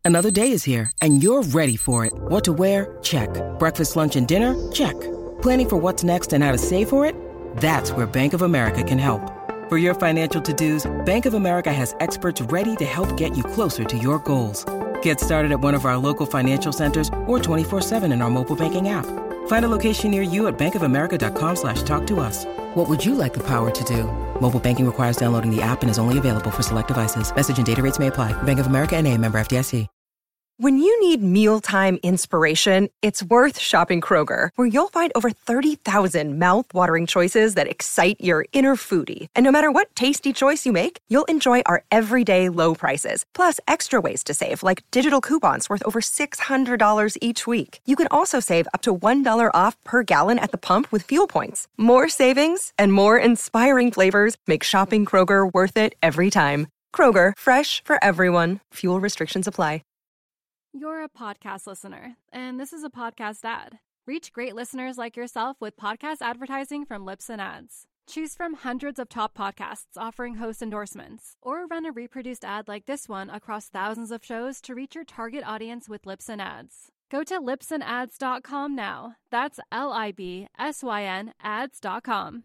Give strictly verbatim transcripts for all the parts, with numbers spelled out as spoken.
Another day is here, and you're ready for it. What to wear? Check. Breakfast, lunch, and dinner? Check. Planning for what's next and how to save for it? That's where Bank of America can help. For your financial to-dos, Bank of America has experts ready to help get you closer to your goals. Get started at one of our local financial centers or twenty-four seven in our mobile banking app. Find a location near you at bankofamerica.com slash talk to us. What would you like the power to do? Mobile banking requires downloading the app and is only available for select devices. Message and data rates may apply. Bank of America N A, member F D I C. When you need mealtime inspiration, it's worth shopping Kroger, where you'll find over thirty thousand mouth-watering choices that excite your inner foodie. And no matter what tasty choice you make, you'll enjoy our everyday low prices, plus extra ways to save, like digital coupons worth over six hundred dollars each week. You can also save up to one dollar off per gallon at the pump with fuel points. More savings and more inspiring flavors make shopping Kroger worth it every time. Kroger, fresh for everyone. Fuel restrictions apply. You're a podcast listener, and this is a podcast ad. Reach great listeners like yourself with podcast advertising from Libsyn Ads. Choose from hundreds of top podcasts offering host endorsements, or run a reproduced ad like this one across thousands of shows to reach your target audience with Libsyn Ads. Go to libsyn ads dot com now. That's L I B S Y N ads dot com.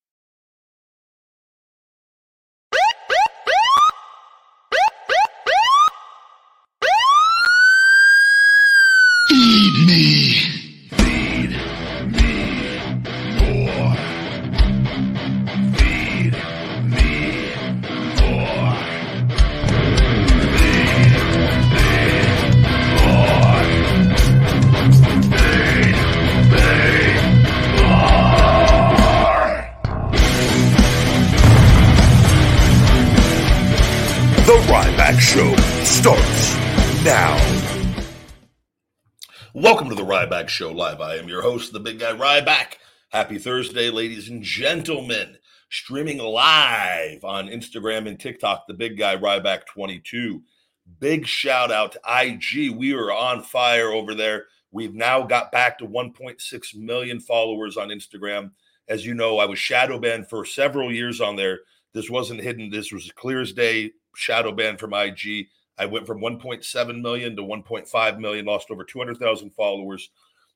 Feed me. Feed me more. Feed me more. Feed me more. Feed me more. The Ryback Show starts now. Welcome to the Ryback Show Live. I am your host, the big guy Ryback. Happy Thursday, ladies and gentlemen. Streaming live on Instagram and TikTok, the big guy Ryback twenty-two. Big shout out to I G. We are on fire over there. We've now got back to one point six million followers on Instagram. As you know, I was shadow banned for several years on there. This wasn't hidden. This was clear as day, shadow banned from I G. I went from one point seven million to one point five million, lost over two hundred thousand followers.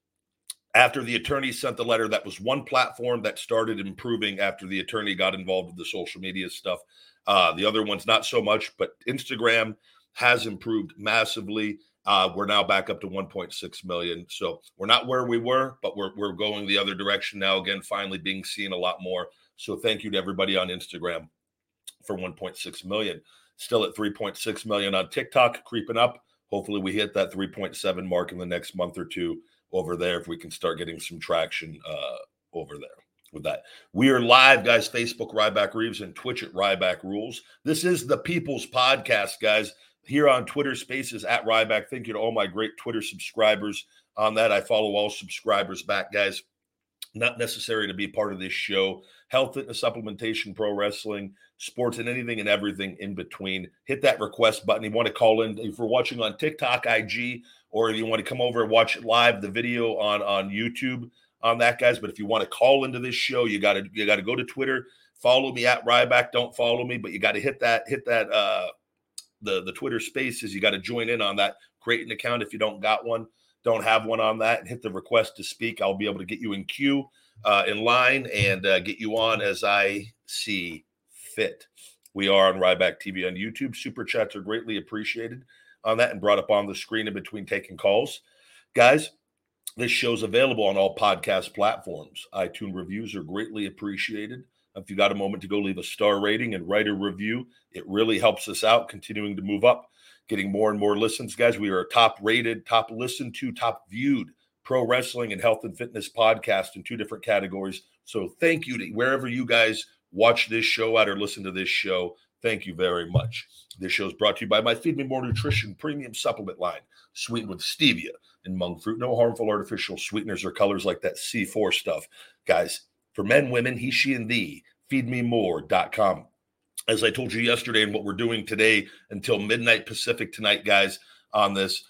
After the attorney sent the letter, that was one platform that started improving after the attorney got involved with the social media stuff. Uh, the other ones, not so much, but Instagram has improved massively. Uh, we're now back up to one point six million. So we're not where we were, but we're, we're going the other direction now. Again, finally being seen a lot more. So thank you to everybody on Instagram for one point six million. Still at three point six million on TikTok, creeping up. Hopefully we hit that three point seven mark in the next month or two over there if we can start getting some traction uh, over there with that. We are live, guys. Facebook, Ryback Reeves, and Twitch at Ryback Rules. This is the People's Podcast, guys. Here on Twitter Spaces at Ryback. Thank you to all my great Twitter subscribers on that. I follow all subscribers back, guys. Not necessary to be part of this show. Health, fitness, supplementation, pro wrestling, sports, and anything and everything in between. Hit that request button. You want to call in if you're watching on TikTok, I G, or if you want to come over and watch it live, the video on, on YouTube on that, guys. But if you want to call into this show, you got to you got to go to Twitter, follow me at Ryback. Don't follow me, but you got to hit that hit that uh, the the Twitter Spaces. You got to join in on that. Create an account if you don't got one, don't have one on that, and hit the request to speak. I'll be able to get you in queue. Uh, in line and uh, get you on as I see fit. We are on Ryback T V on YouTube. Super chats are greatly appreciated on that and brought up on the screen in between taking calls. Guys, this show's available on all podcast platforms. iTunes reviews are greatly appreciated. If you got a moment to go leave a star rating and write a review, it really helps us out continuing to move up, getting more and more listens. Guys, we are a top rated, top listened to, top viewed pro wrestling and health and fitness podcast in two different categories. So thank you to wherever you guys watch this show at or listen to this show. Thank you very much. This show is brought to you by my Feed Me More Nutrition premium supplement line, sweetened with stevia and monk fruit. No harmful artificial sweeteners or colors like that C four stuff. Guys, for men, women, he, she, and thee, feed me more dot com. As I told you yesterday and what we're doing today until midnight Pacific tonight, guys, on this,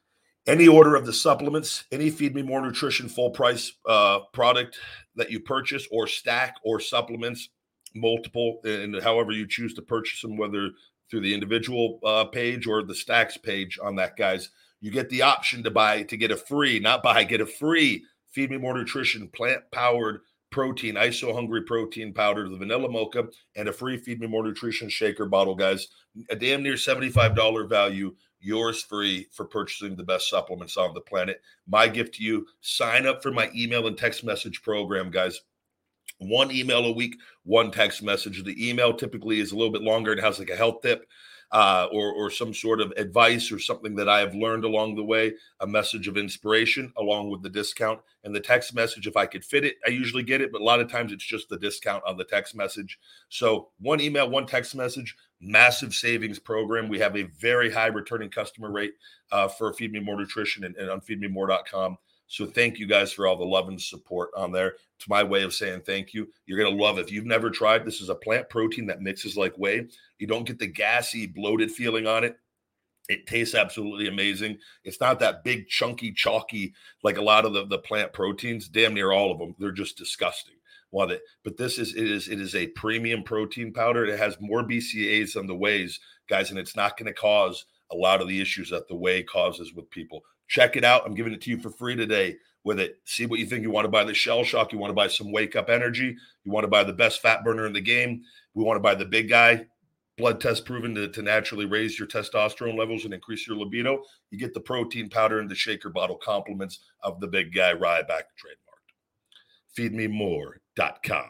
any order of the supplements, any Feed Me More Nutrition full price uh, product that you purchase or stack or supplements, multiple, and however you choose to purchase them, whether through the individual uh, page or the stacks page on that, guys, you get the option to buy, to get a free, not buy, get a free Feed Me More Nutrition plant-powered protein, iso-hungry protein powder, the vanilla mocha, and a free Feed Me More Nutrition shaker bottle, guys. A damn near seventy-five dollars value, yours free for purchasing the best supplements on the planet. My gift to you, sign up for my email and text message program, guys. One email a week, one text message. The email typically is a little bit longer. It has like a health tip uh, or, or some sort of advice or something that I have learned along the way, a message of inspiration along with the discount. And the text message, if I could fit it, I usually get it, but a lot of times it's just the discount on the text message. So one email, one text message, massive savings program. We have a very high returning customer rate uh, for Feed Me More Nutrition and, and on feed me more dot com. So thank you guys for all the love and support on there. It's my way of saying thank you. You're going to love it. If you've never tried, this is a plant protein that mixes like whey. You don't get the gassy, bloated feeling on it. It tastes absolutely amazing. It's not that big, chunky, chalky like a lot of the, the plant proteins. Damn near all of them. They're just disgusting. Love it. But this is it is it is a premium protein powder. It has more B C A As than the wheys, guys, and it's not going to cause a lot of the issues that the whey causes with people. Check it out. I'm giving it to you for free today with it. See what you think. You want to buy the Shell Shock. You want to buy some Wake Up Energy. You want to buy the best fat burner in the game. We want to buy the Big Guy, blood test proven to, to naturally raise your testosterone levels and increase your libido. You get the protein powder and the shaker bottle compliments of the Big Guy Ryback trademarked. feed me more dot com.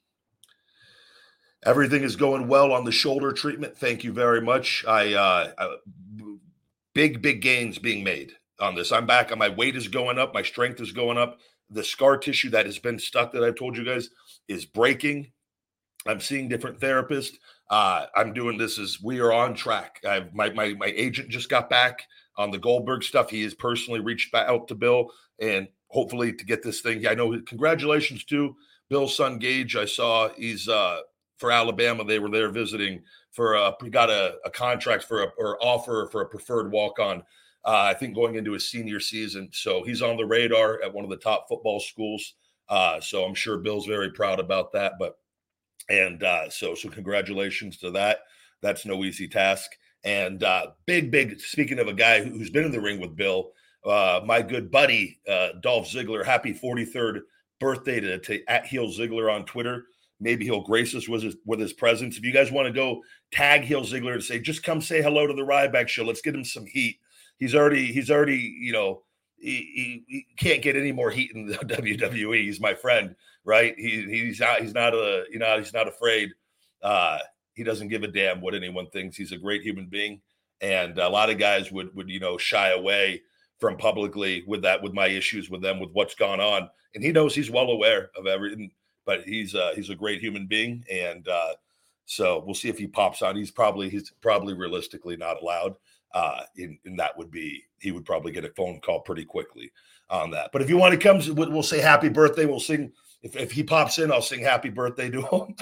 Everything is going well on the shoulder treatment. Thank you very much. I, uh, I big, big gains being made on this. I'm back. My weight is going up. My strength is going up. The scar tissue that has been stuck that I've told you guys is breaking. I'm seeing different therapists. Uh, I'm doing this as we are on track. I've, my, my, my agent just got back on the Goldberg stuff. He has personally reached back out to Bill and hopefully to get this thing. I know. Congratulations to Bill's son, Gage. I saw he's uh, for Alabama. They were there visiting for a, he got a, a contract for a, or offer for a preferred walk-on. Uh, I think going into his senior season. So he's on the radar at one of the top football schools. Uh, so I'm sure Bill's very proud about that. But and uh, so so congratulations to that. That's no easy task. And uh, big, big, speaking of a guy who's been in the ring with Bill, uh, my good buddy, uh, Dolph Ziggler, happy forty-third birthday to, to at Heel Ziggler on Twitter. Maybe he'll grace us with his, with his presence. If you guys want to go tag Heel Ziggler and say, just come say hello to the Ryback Show. Let's get him some heat. He's already, he's already, you know, he, he, he can't get any more heat in the W W E. He's my friend, right? He, he's not, he's not a, you know, he's not afraid. Uh, he doesn't give a damn what anyone thinks. He's a great human being. And a lot of guys would, would, you know, shy away from publicly with that, with my issues with them, with what's gone on. And he knows, he's well aware of everything, but he's, uh, he's a great human being. And uh, so we'll see if he pops on. He's probably, he's probably realistically not allowed. Uh, and, and that would be, he would probably get a phone call pretty quickly on that. But if you want to come, we'll say happy birthday. We'll sing. If, if he pops in, I'll sing happy birthday to him.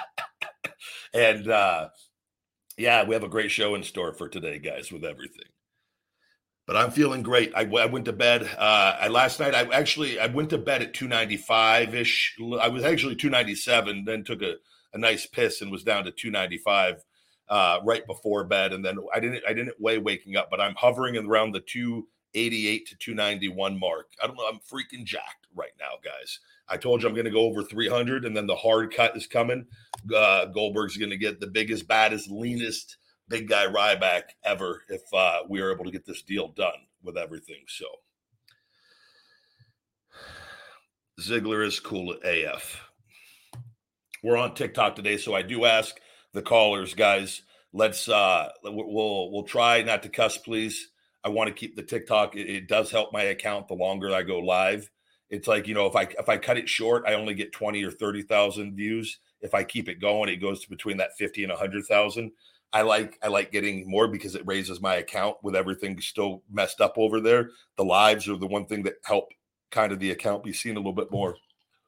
and uh, yeah, we have a great show in store for today, guys, with everything. But I'm feeling great. I, I went to bed. Uh, I last night, I actually, I went to bed at two ninety-five ish. I was actually two ninety-seven, then took a, a nice piss and was down to two ninety-five. Uh, right before bed, and then I didn't I didn't weigh waking up, but I'm hovering around the two eighty-eight to two ninety-one mark. I don't know. I'm freaking jacked right now, guys. I told you I'm going to go over three hundred, and then the hard cut is coming. Uh, Goldberg's going to get the biggest, baddest, leanest Big Guy Ryback ever if uh, we are able to get this deal done with everything. So Ziggler is cool at A F. We're on TikTok today, so I do ask the callers, guys, let's uh we'll we'll try not to cuss, please. I want to keep the TikTok. It, it does help my account the longer I go live. It's like, you know, if I if I cut it short, I only get twenty or thirty thousand views. If I keep it going, it goes to between that fifty and a hundred thousand. I like I like getting more because it raises my account with everything still messed up over there. The lives are the one thing that help kind of the account be seen a little bit more.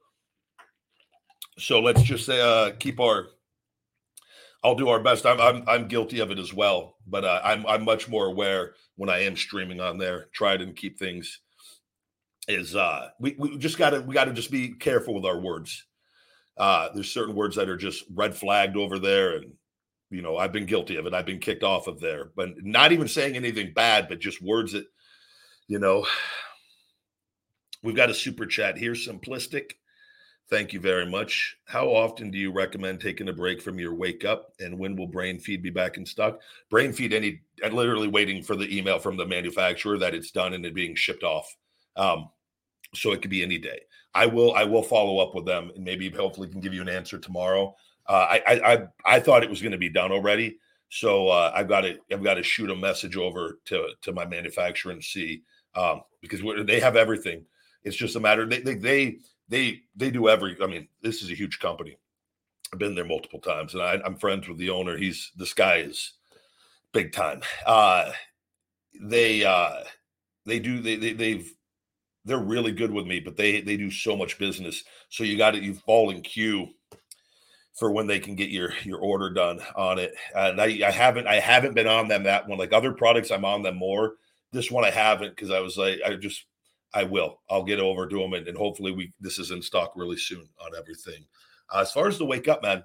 So let's just say uh keep our I'll do our best. I'm I'm I'm guilty of it as well, but uh, I'm I'm much more aware when I am streaming on there. Try to keep things is uh we we just gotta we gotta just be careful with our words. Uh, there's certain words that are just red flagged over there, and you know, I've been guilty of it. I've been kicked off of there, but not even saying anything bad, but just words that, you know, we've got a super chat here. Simplistic. Thank you very much. How often do you recommend taking a break from your wake up, and when will Brain Feed be back in stock? Brain Feed, any, I'm literally waiting for the email from the manufacturer that it's done and it being shipped off. Um, so it could be any day. I will, I will follow up with them and maybe hopefully can give you an answer tomorrow. Uh, I, I, I, I thought it was going to be done already. So uh, I've got to, I've got to shoot a message over to, to my manufacturer and see, um, because they have everything. It's just a matter. They, they, they, They they do every. I mean, this is a huge company. I've been there multiple times, and I, I'm friends with the owner. He's this guy is big time. Uh, they uh, they do they, they they've they're really good with me, but they they do so much business. So you got to you fall in queue for when they can get your your order done on it. And I, I haven't I haven't been on them that one. Like other products, I'm on them more. This one I haven't because I was like I just. I will. I'll get over to them, and, and hopefully we this is in stock really soon on everything. Uh, as far as the wake up, man,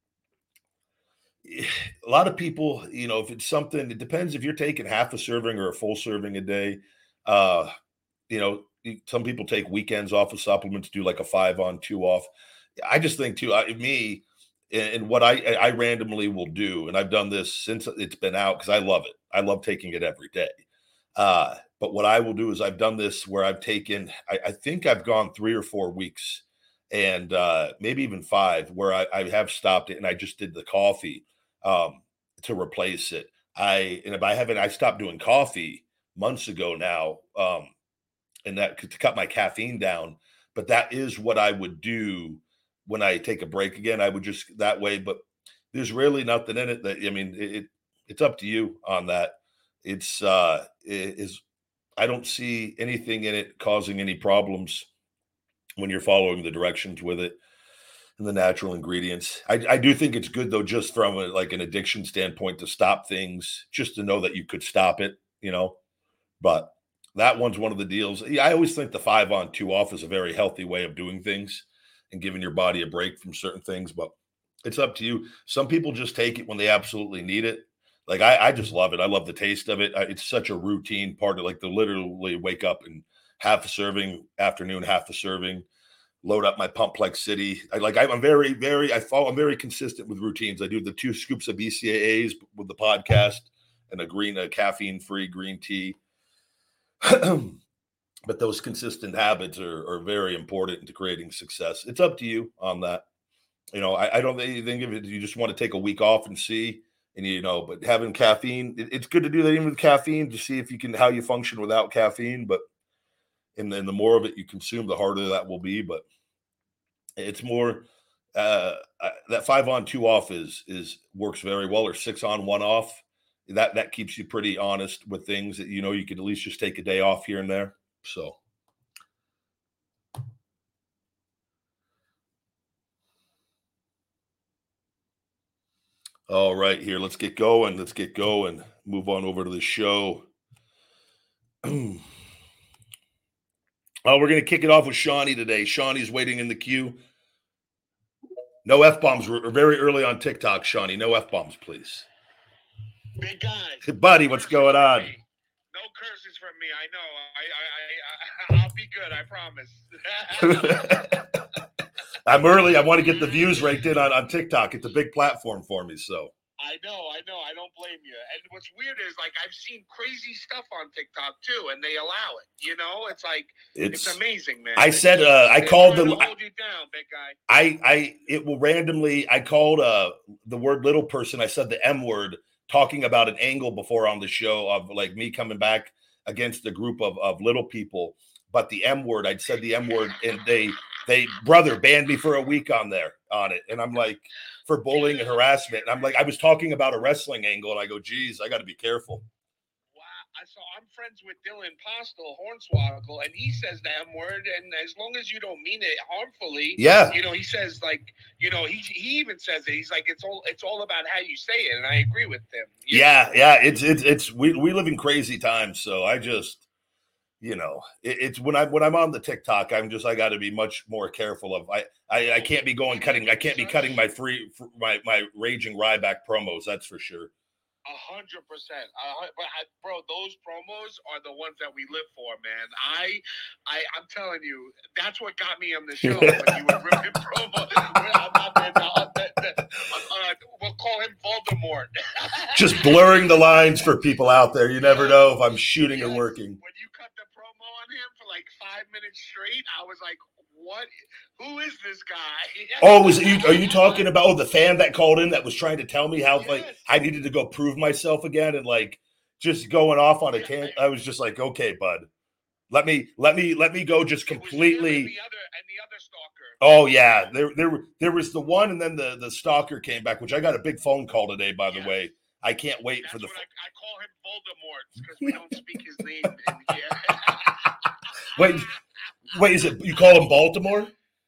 a lot of people, you know, if it's something, it depends if you're taking half a serving or a full serving a day. Uh, you know, some people take weekends off of supplements, do like a five on, two off. I just think too, I, me and what I I randomly will do, and I've done this since it's been out because I love it. I love taking it every day. Uh, But what I will do is I've done this where I've taken, I, I think I've gone three or four weeks and uh, maybe even five where I, I have stopped it and I just did the coffee um, to replace it. I, and if I haven't, I stopped doing coffee months ago now um, and that to cut my caffeine down. But that is what I would do when I take a break again. I would just that way, but there's really nothing in it that, I mean, it, it it's up to you on that. It's uh, it is, I don't see anything in it causing any problems when you're following the directions with it and the natural ingredients. I, I do think it's good though, just from a, like an addiction standpoint to stop things, just to know that you could stop it, you know, but that one's one of the deals. I always think the five on two off is a very healthy way of doing things and giving your body a break from certain things, but it's up to you. Some people just take it when they absolutely need it. Like, I, I just love it. I love the taste of it. I, it's such a routine part of like the literally wake up and half a serving, afternoon, half a serving, load up my Pumplex City. I like, I'm very, very, I follow, I'm very consistent with routines. I do the two scoops of B C A As with the podcast and a green, a caffeine-free green tea. But those consistent habits are, are very important into creating success. It's up to you on that. You know, I, I don't think if it, you just want to take a week off and see. And, you know, but having caffeine, it, it's good to do that even with caffeine to see if you can, how you function without caffeine. But, and then the more of it you consume, the harder that will be. But it's more, uh, that five on two off is, is works very well, or six on one off. That, that keeps you pretty honest with things that, you know, you could at least just take a day off here and there. So. All right, here, let's get going. Let's get going. Move on over to the show. Oh, we're going to kick it off with Shawnee today. Shawnee's waiting in the queue. No F-bombs. We're very early on TikTok, Shawnee. No F-bombs, please. Big guy. Buddy, what's going on? No curses from me. I know. I, I, I, I'll be good. I promise. I'm early. I want to get the views raked in on, on TikTok. It's a big platform for me, so. I know, I know. I don't blame you. And what's weird is, like, I've seen crazy stuff on TikTok, too, and they allow it. You know? It's like, it's, it's amazing, man. I said, uh, I called the. Hold you down, big guy. I, I, it will randomly, I called uh, the word little person. I said the M word, talking about an angle before on the show of, like, me coming back against a group of, of little people. But the M word, I'd said the M word, and they, they, brother, banned me for a week on there, on it. And I'm like, for bullying and harassment. And I'm like, I was talking about a wrestling angle, and I go, geez, I got to be careful. Wow. So I'm friends with Dylan Postel, Hornswoggle, and he says the M word. And as long as you don't mean it harmfully, yeah, you know, he says, like, you know, he he even says it. He's like, it's all it's all about how you say it. And I agree with him. Yeah, know? yeah. It's it's it's we we live in crazy times. So I just. you know, it, it's when I when I'm on the TikTok, I'm just I got to be much more careful of. I, I I can't be going cutting. I can't be cutting my free my my raging Ryback promos. That's for sure. A hundred percent. But I, bro, those promos are the ones that we live for, man. I, I, I'm telling you, that's what got me on the show. When you were ripping promo. We'll call him Voldemort. Just blurring the lines for people out there. You never know if I'm shooting yes. or working. When you cut the promo on him for like five minutes straight, I was like, what? Who is this guy? Oh, is it you? Are you talking about oh, the fan that called in that was trying to tell me how yes. like I needed to go prove myself again and like just going off on a tangent? I was just like, okay, bud, let me let me let me go just completely. And the other and the other stalker. Oh yeah, there there there was the one, and then the the stalker came back, which I got a big phone call today. By yes. the way, I can't wait That's for the. What I, I call him Voldemort because we don't speak his name in here. Wait. Wait, is it you call him Baltimore?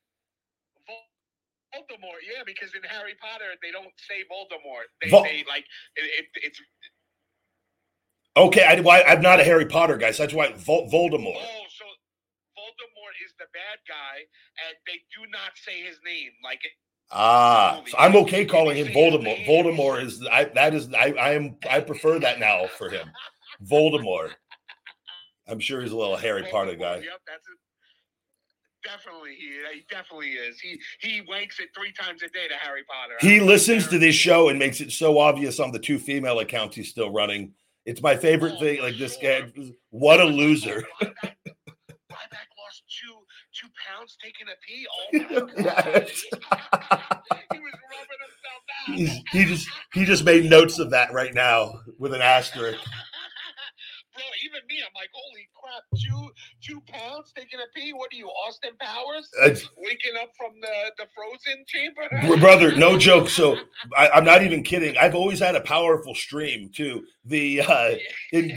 Voldemort, yeah, because in Harry Potter they don't say Voldemort. They Vol- say like it, it, it's. Okay, I, well, I'm not a Harry Potter guy, so that's why Vol- Voldemort. Oh, so Voldemort is the bad guy, and they do not say his name. Like it. Ah, so I'm okay calling him Voldemort. Voldemort is I that is I I am I prefer that now for him. Voldemort. I'm sure he's a little Harry Potter guy. Yep, that's it. Definitely, he, he definitely is. He he wanks it three times a day to Harry Potter. He listens to this show and makes it so obvious on the two female accounts he's still running. It's my favorite oh, thing. Like this sure. guy, what a loser. Ryback, Ryback lost two two pounds taking a pee. Oh my god! He was rubbing himself out. He's, he just he just made notes of that right now with an asterisk. Bro, even me, I'm like, holy crap, two two pounds taking a pee? What are you, Austin Powers? It's, Waking up from the, the frozen chamber? Brother, no joke. So I, I'm not even kidding. I've always had a powerful stream, too. The uh, in,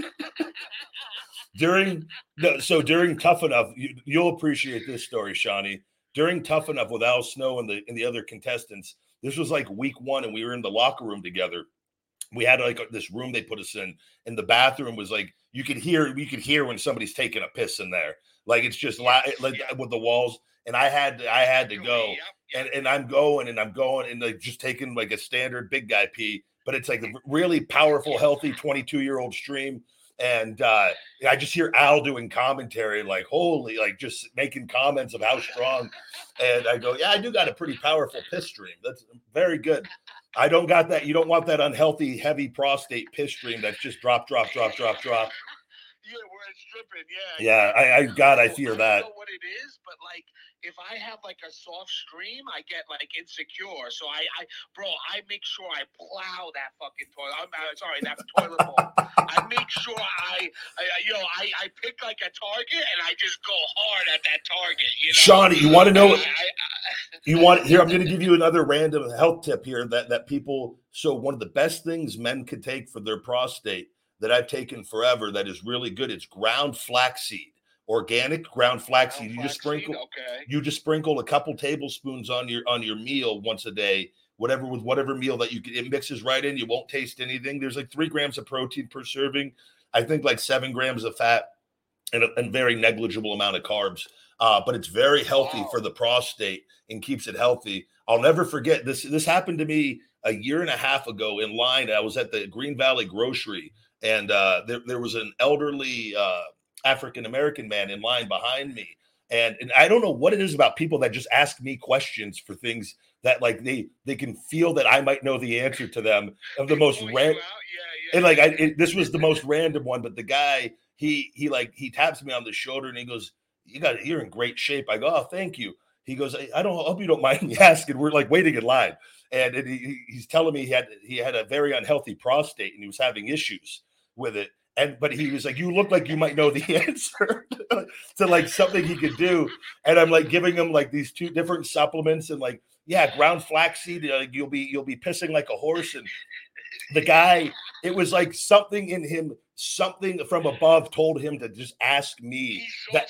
during no, so during Tough Enough, you, you'll appreciate this story, Shawnee. During Tough Enough with Al Snow and the and the other contestants, this was like week one, and we were in the locker room together. We had like this room they put us in, and the bathroom was like you could hear you could hear when somebody's taking a piss in there. Like it's just yes, like yeah. with the walls. And I had to, I had to go, yep, yep. and and I'm going and I'm going and like just taking like a standard big guy pee, but it's like a really powerful, healthy twenty-two year old stream. And uh, I just hear Al doing commentary, like holy, like just making comments of how strong. And I go, yeah, I do got a pretty powerful piss stream. That's very good. I don't got that. You don't want that unhealthy, heavy prostate piss stream that's just drop, drop, drop, drop, drop. Yeah, where it's dripping. Yeah. Yeah, I, I God, I fear that. I don't know what it is, but like if I have like a soft stream, I get like insecure. So I, I, bro, I make sure I plow that fucking toilet. I'm uh, sorry, that toilet bowl. I make sure I, I, you know, I, I pick like a target and I just go hard at that target. You know? Shawnee, you want to know? I, I, I, you want here? I'm going to give you another random health tip here that that people. So one of the best things men could take for their prostate that I've taken forever that is really good. It's ground flaxseed. Organic ground flaxseed. You just sprinkle. Okay. You just sprinkle a couple tablespoons on your on your meal once a day, whatever with whatever meal that you can. It mixes right in. You won't taste anything. There's like three grams of protein per serving. I think like seven grams of fat and a and very negligible amount of carbs. Uh, but it's very healthy wow. for the prostate and keeps it healthy. I'll never forget this. This happened to me a year and a half ago in line. I was at the Green Valley Grocery, and uh, there there was an elderly. Uh, African-American man in line behind me. And, and I don't know what it is about people that just ask me questions for things that like they, they can feel that I might know the answer to them of the most random. Yeah, yeah, and like, I, it, this was the most random one, but the guy, he, he like, he taps me on the shoulder and he goes, you got, you're in great shape. I go, oh, thank you. He goes, I, I don't I hope you don't mind me asking. We're like waiting in line. And, and he, he's telling me he had, he had a very unhealthy prostate and he was having issues with it. And but he was like, you look like you might know the answer to like something he could do. And I'm like giving him like these two different supplements and like, yeah, ground flaxseed. Like you'll be you'll be pissing like a horse. And the guy, it was like something in him, something from above told him to just ask me that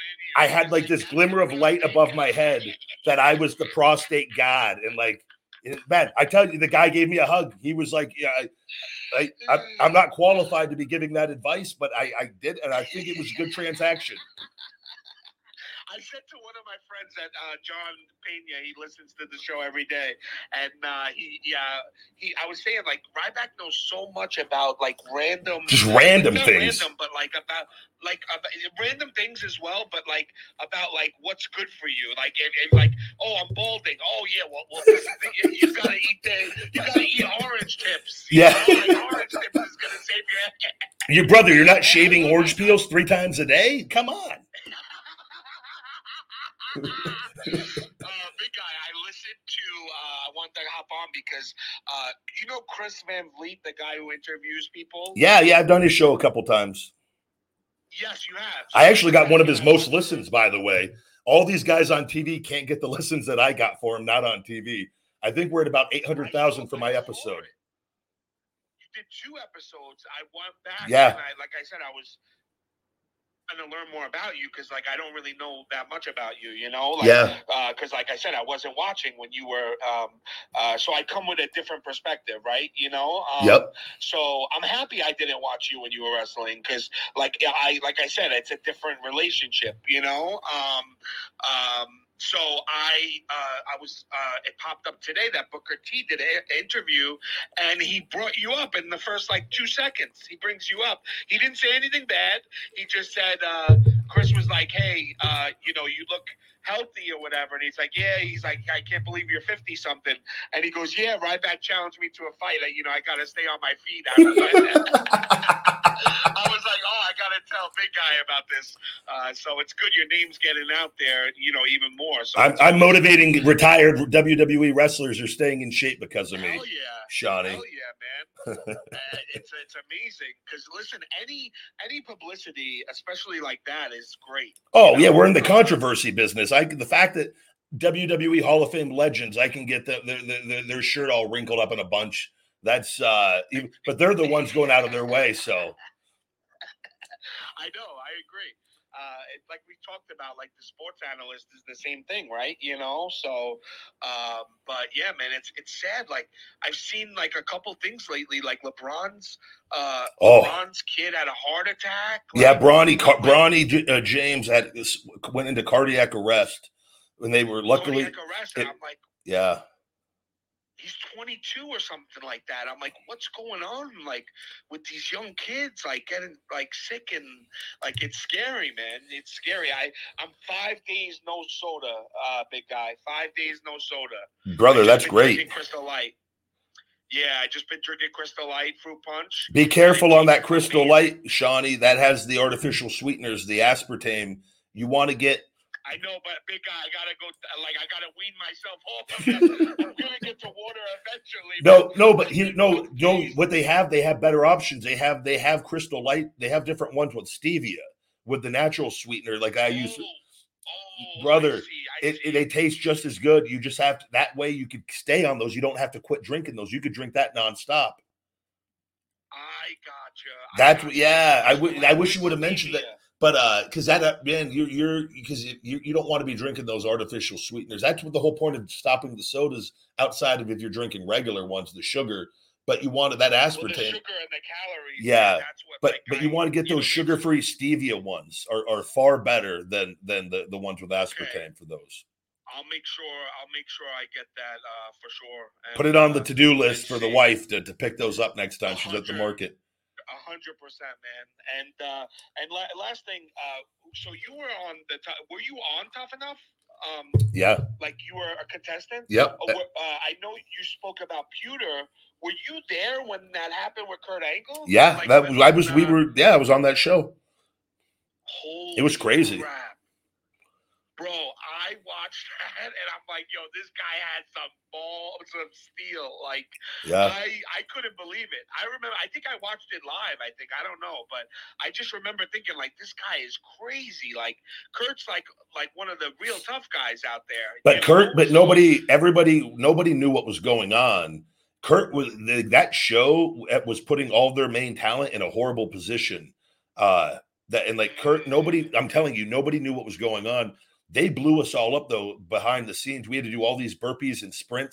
I had like this glimmer of light above my head that I was the prostate god. And like Man, I tell you, the guy gave me a hug. He was like, yeah, I, I, I, I'm not qualified to be giving that advice, but I, I did, and I think it was a good transaction. I said to one of my friends that uh, John Pena, he listens to the show every day, and uh, he, yeah, he. I was saying like Ryback knows so much about like random, just random not things, random, but like about like about, random things as well, but like about like what's good for you, like and, and like oh I'm balding, oh yeah, well, well this is the, you gotta eat the, you gotta eat orange tips, yeah, you know, like orange tips is gonna save your head. Your brother, you're not shaving orange peels three times a day? Come on. uh, big guy, I listened to, uh, I wanted to hop on because, uh, you know Chris Van Vliet, the guy who interviews people? Yeah, yeah, I've done his show a couple times. Yes, you have. I actually got one of his most listens, by the way. All these guys on T V can't get the listens that I got for him, not on T V. I think we're at about eight hundred thousand for my episode. You did two episodes. I went back, yeah. and I, like I said, I was to learn more about you because like I don't really know that much about you, you know, like, yeah because uh, like I said, I wasn't watching when you were um uh so I come with a different perspective, right? You know, um, yep so I'm happy I didn't watch you when you were wrestling because like I like I said, it's a different relationship, you know. um um So I uh, I was uh, it popped up today that Booker T did an interview and he brought you up in the first like two seconds. He brings you up. He didn't say anything bad. He just said uh, Chris was like, hey, uh, you know, you look healthy or whatever. And he's like, yeah. He's like, I can't believe you're fifty something. And he goes, yeah, Ryback challenged me to a fight. I, you know, I got to stay on my feet. I was like, oh, I got to tell Big Guy about this. Uh, so it's good your name's getting out there, you know, even more. So I'm, I'm motivating retired W W E wrestlers are staying in shape because of me. Hell yeah. Shawnee. Hell yeah, man. uh, it's it's amazing because listen, any any publicity, especially like that, is great. Oh, you know? Yeah, we're in the controversy business. I the fact that W W E Hall of Fame legends, I can get the, the, the, their shirt all wrinkled up in a bunch. That's uh, but they're the ones going out of their way. So I know, I agree. Uh, it, like we talked about, like the sports analyst is the same thing, right? You know, so, um, but yeah, man, it's it's sad. Like I've seen like a couple things lately, like LeBron's, uh, oh. LeBron's kid had a heart attack. Like, yeah, Bronny, Car- Bronny uh, James had went into cardiac arrest when they were luckily. Cardiac arrest, it, and I'm like, yeah. He's twenty-two or something like that. I'm like, what's going on? Like with these young kids, like getting like sick and like it's scary, man. It's scary. I I'm five days no soda, uh, big guy. Five days no soda. Brother, that's great. Crystal Light. Yeah, I just been drinking Crystal Light fruit punch. Be careful on that Crystal Light, Shawnee. That has the artificial sweeteners, the aspartame. You want to get. I know, but big guy, I gotta go. Like, I gotta wean myself off of them. We're gonna get to water eventually. No, no, but he, no, no. What they have, they have better options. They have, they have Crystal Light. They have different ones with stevia, with the natural sweetener. Like I use, oh, oh, brother, I see, I it, it they taste just as good. You just have to. That way, you could stay on those. You don't have to quit drinking those. You could drink that nonstop. I gotcha. That's I gotcha. yeah. I would. I wish you would have mentioned that. But uh, because that man, you're you're because you you don't want to be drinking those artificial sweeteners. That's what the whole point of stopping the sodas outside of if you're drinking regular ones, the sugar. But you wanted that aspartame. Well, the sugar and the calories. Yeah, that's what, but like, but I, you want to get you those know, sugar-free stevia ones are, are far better than than the, the ones with aspartame okay. for those. I'll make sure I'll make sure I get that uh, for sure. And, put it on the uh, to-do list for the wife to, to pick those up next time she's at the market. A hundred percent, man. And uh, and la- last thing, uh, so you were on the t- were you on Tough Enough? Um, yeah. Like you were a contestant. Yep. Uh, uh, I know you spoke about Pewter. Were you there when that happened with Kurt Angle? Yeah, like that when, was. I was. Uh, we were. Yeah, I was on that show. Holy it was crazy. Crap. Bro, I watched that and I'm like, yo, this guy had some balls of steel. Like, yeah. I, I couldn't believe it. I remember, I think I watched it live. I think, I don't know, but I just remember thinking like, this guy is crazy. Like, Kurt's like, like one of the real tough guys out there. But Kurt, know? but nobody, everybody, nobody knew what was going on. Kurt was the, that show was putting all their main talent in a horrible position. Uh, that and like Kurt, nobody. I'm telling you, nobody knew what was going on. They blew us all up though behind the scenes. We had to do all these burpees and sprints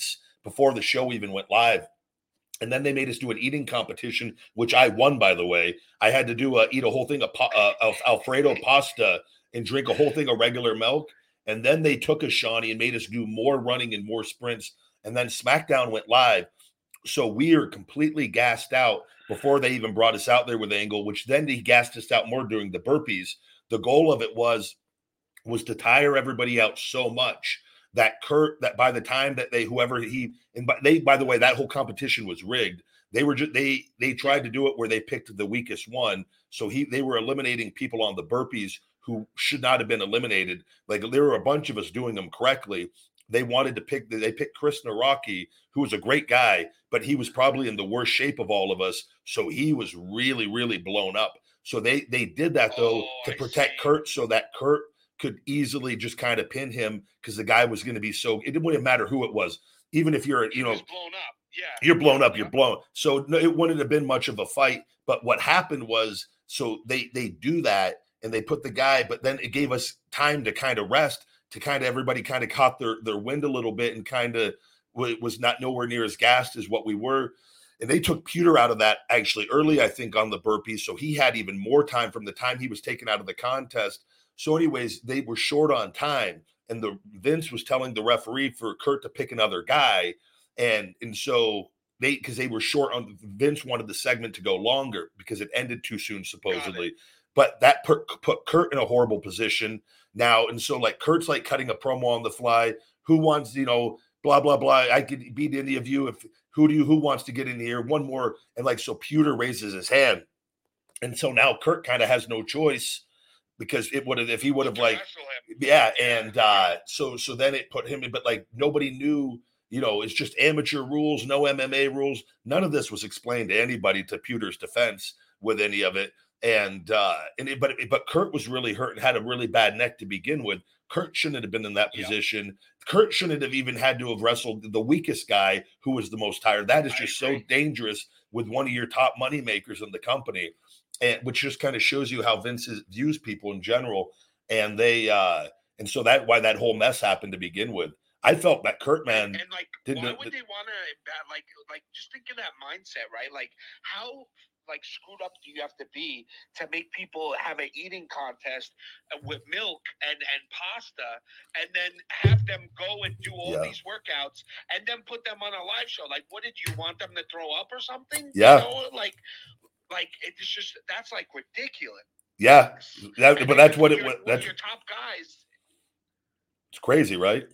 before the show even went live. And then they made us do an eating competition, which I won, by the way. I had to do a, eat a whole thing of uh, Alfredo pasta and drink a whole thing of regular milk. And then they took us, Shawnee, and made us do more running and more sprints. And then SmackDown went live. So we are completely gassed out before they even brought us out there with Angle, which then he gassed us out more during the burpees. The goal of it was, was to tire everybody out so much that Kurt, that by the time that they, whoever he, and by, they, by the way, that whole competition was rigged. They were just, they, they tried to do it where they picked the weakest one. So he, they were eliminating people on the burpees who should not have been eliminated. Like there were a bunch of us doing them correctly. They wanted to pick, they picked Chris Naraki, who was a great guy, but he was probably in the worst shape of all of us. So he was really, really blown up. So they, they did that though, oh, to protect Kurt, so that Kurt could easily just kind of pin him, because the guy was going to be so, it wouldn't matter who it was. Even if you're, you know, blown up. Yeah. You're blown up, you're blown. So no, it wouldn't have been much of a fight. But what happened was, so they, they do that and they put the guy, but then it gave us time to kind of rest, to kind of, everybody kind of caught their, their wind a little bit and kind of was not nowhere near as gassed as what we were. And they took Pewter out of that actually early, I think, on the burpees. So he had even more time from the time he was taken out of the contest. So anyways, they were short on time, and the Vince was telling the referee for Kurt to pick another guy. And, and so they, because they were short on, Vince wanted the segment to go longer because it ended too soon, supposedly. But that put, put Kurt in a horrible position now. And so like Kurt's like cutting a promo on the fly. Who wants, you know, blah, blah, blah. I could beat any of you. If who do you, who wants to get in here? One more. And like, so Pewter raises his hand. And so now Kurt kind of has no choice, because it would have, if he would have like, yeah. And uh, so, so then it put him in, but like nobody knew, you know, it's just amateur rules, no M M A rules. None of this was explained to anybody, to Pewter's defense with any of it. And, uh, and it, but, but Kurt was really hurt and had a really bad neck to begin with. Kurt shouldn't have been in that position. Yeah. Kurt shouldn't have even had to have wrestled the weakest guy who was the most tired. That is just so dangerous with one of your top money makers in the company. And which just kind of shows you how Vince is, views people in general. And they, uh, and so that why that whole mess happened to begin with. I felt that Kurt, man, and, and like, didn't, why would they want to, like, like just think of that mindset, right? Like, how like screwed up do you have to be to make people have an eating contest with milk and and pasta, and then have them go and do all yeah. these workouts, and then put them on a live show? Like, what did you want them to throw up or something? Yeah, you know, like. Like, it's just, that's like ridiculous. Yeah. That, but that's what it was. That's your top guys. It's crazy, right?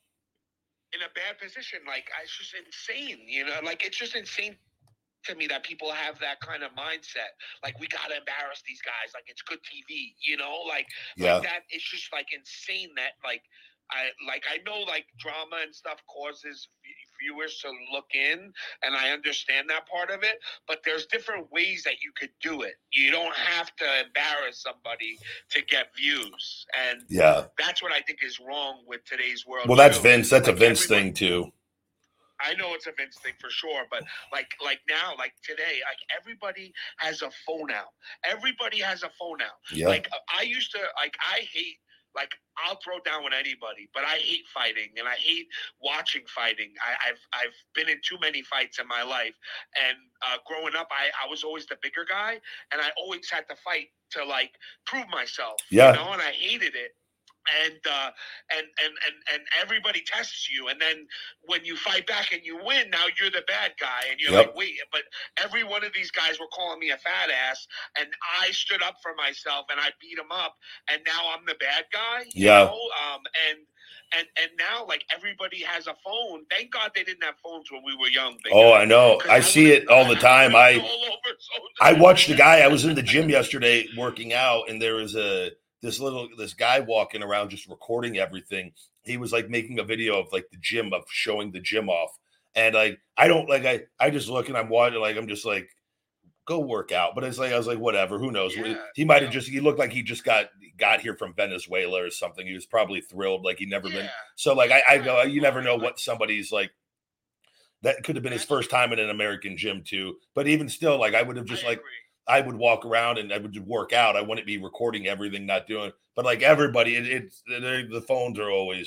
In a bad position. Like, it's just insane, you know? Like, it's just insane to me that people have that kind of mindset. Like, we got to embarrass these guys. Like, it's good T V, you know? Like, yeah. like that, it's just, like, insane that, like, I like I know like drama and stuff causes viewers to look in, and I understand that part of it, but there's different ways that you could do it. You don't have to embarrass somebody to get views, and yeah, that's what I think is wrong with today's world. Well, that's too. Vince. That's like a Vince thing too. I know it's a Vince thing for sure, but like like now, like today, like everybody has a phone out. Everybody has a phone out. Yeah. Like I used to, like I hate. Like, I'll throw down with anybody, but I hate fighting, and I hate watching fighting. I, I've I've been in too many fights in my life, and uh, growing up, I, I was always the bigger guy, and I always had to fight to, like, prove myself, yeah. you know, and I hated it. And, uh, and, and, and, and everybody tests you. And then when you fight back and you win, now you're the bad guy. And you're yep. like, wait, but every one of these guys were calling me a fat ass, and I stood up for myself and I beat them up. And now I'm the bad guy. You yeah. know? Um, and, and, and now like everybody has a phone. Thank God they didn't have phones when we were young. Oh, I know. I, I see it all the time. I, I watched the guy, I was in the gym yesterday working out, and there was a, this little, this guy walking around just recording everything. He was like making a video of like the gym, of showing the gym off. And like, I don't like, I, I just look and I'm watching, like, I'm just like, go work out. But it's like, I was like, whatever, who knows? Yeah, he might've yeah. just, he looked like he just got, got here from Venezuela or something. He was probably thrilled. Like he never yeah. been. So like, I, I go, you never know what somebody's like, that could have been his first time in an American gym too. But even still, like, I would have just like, I would walk around and I would work out. I wouldn't be recording everything, not doing, but like everybody, it, it's it, the phones are always,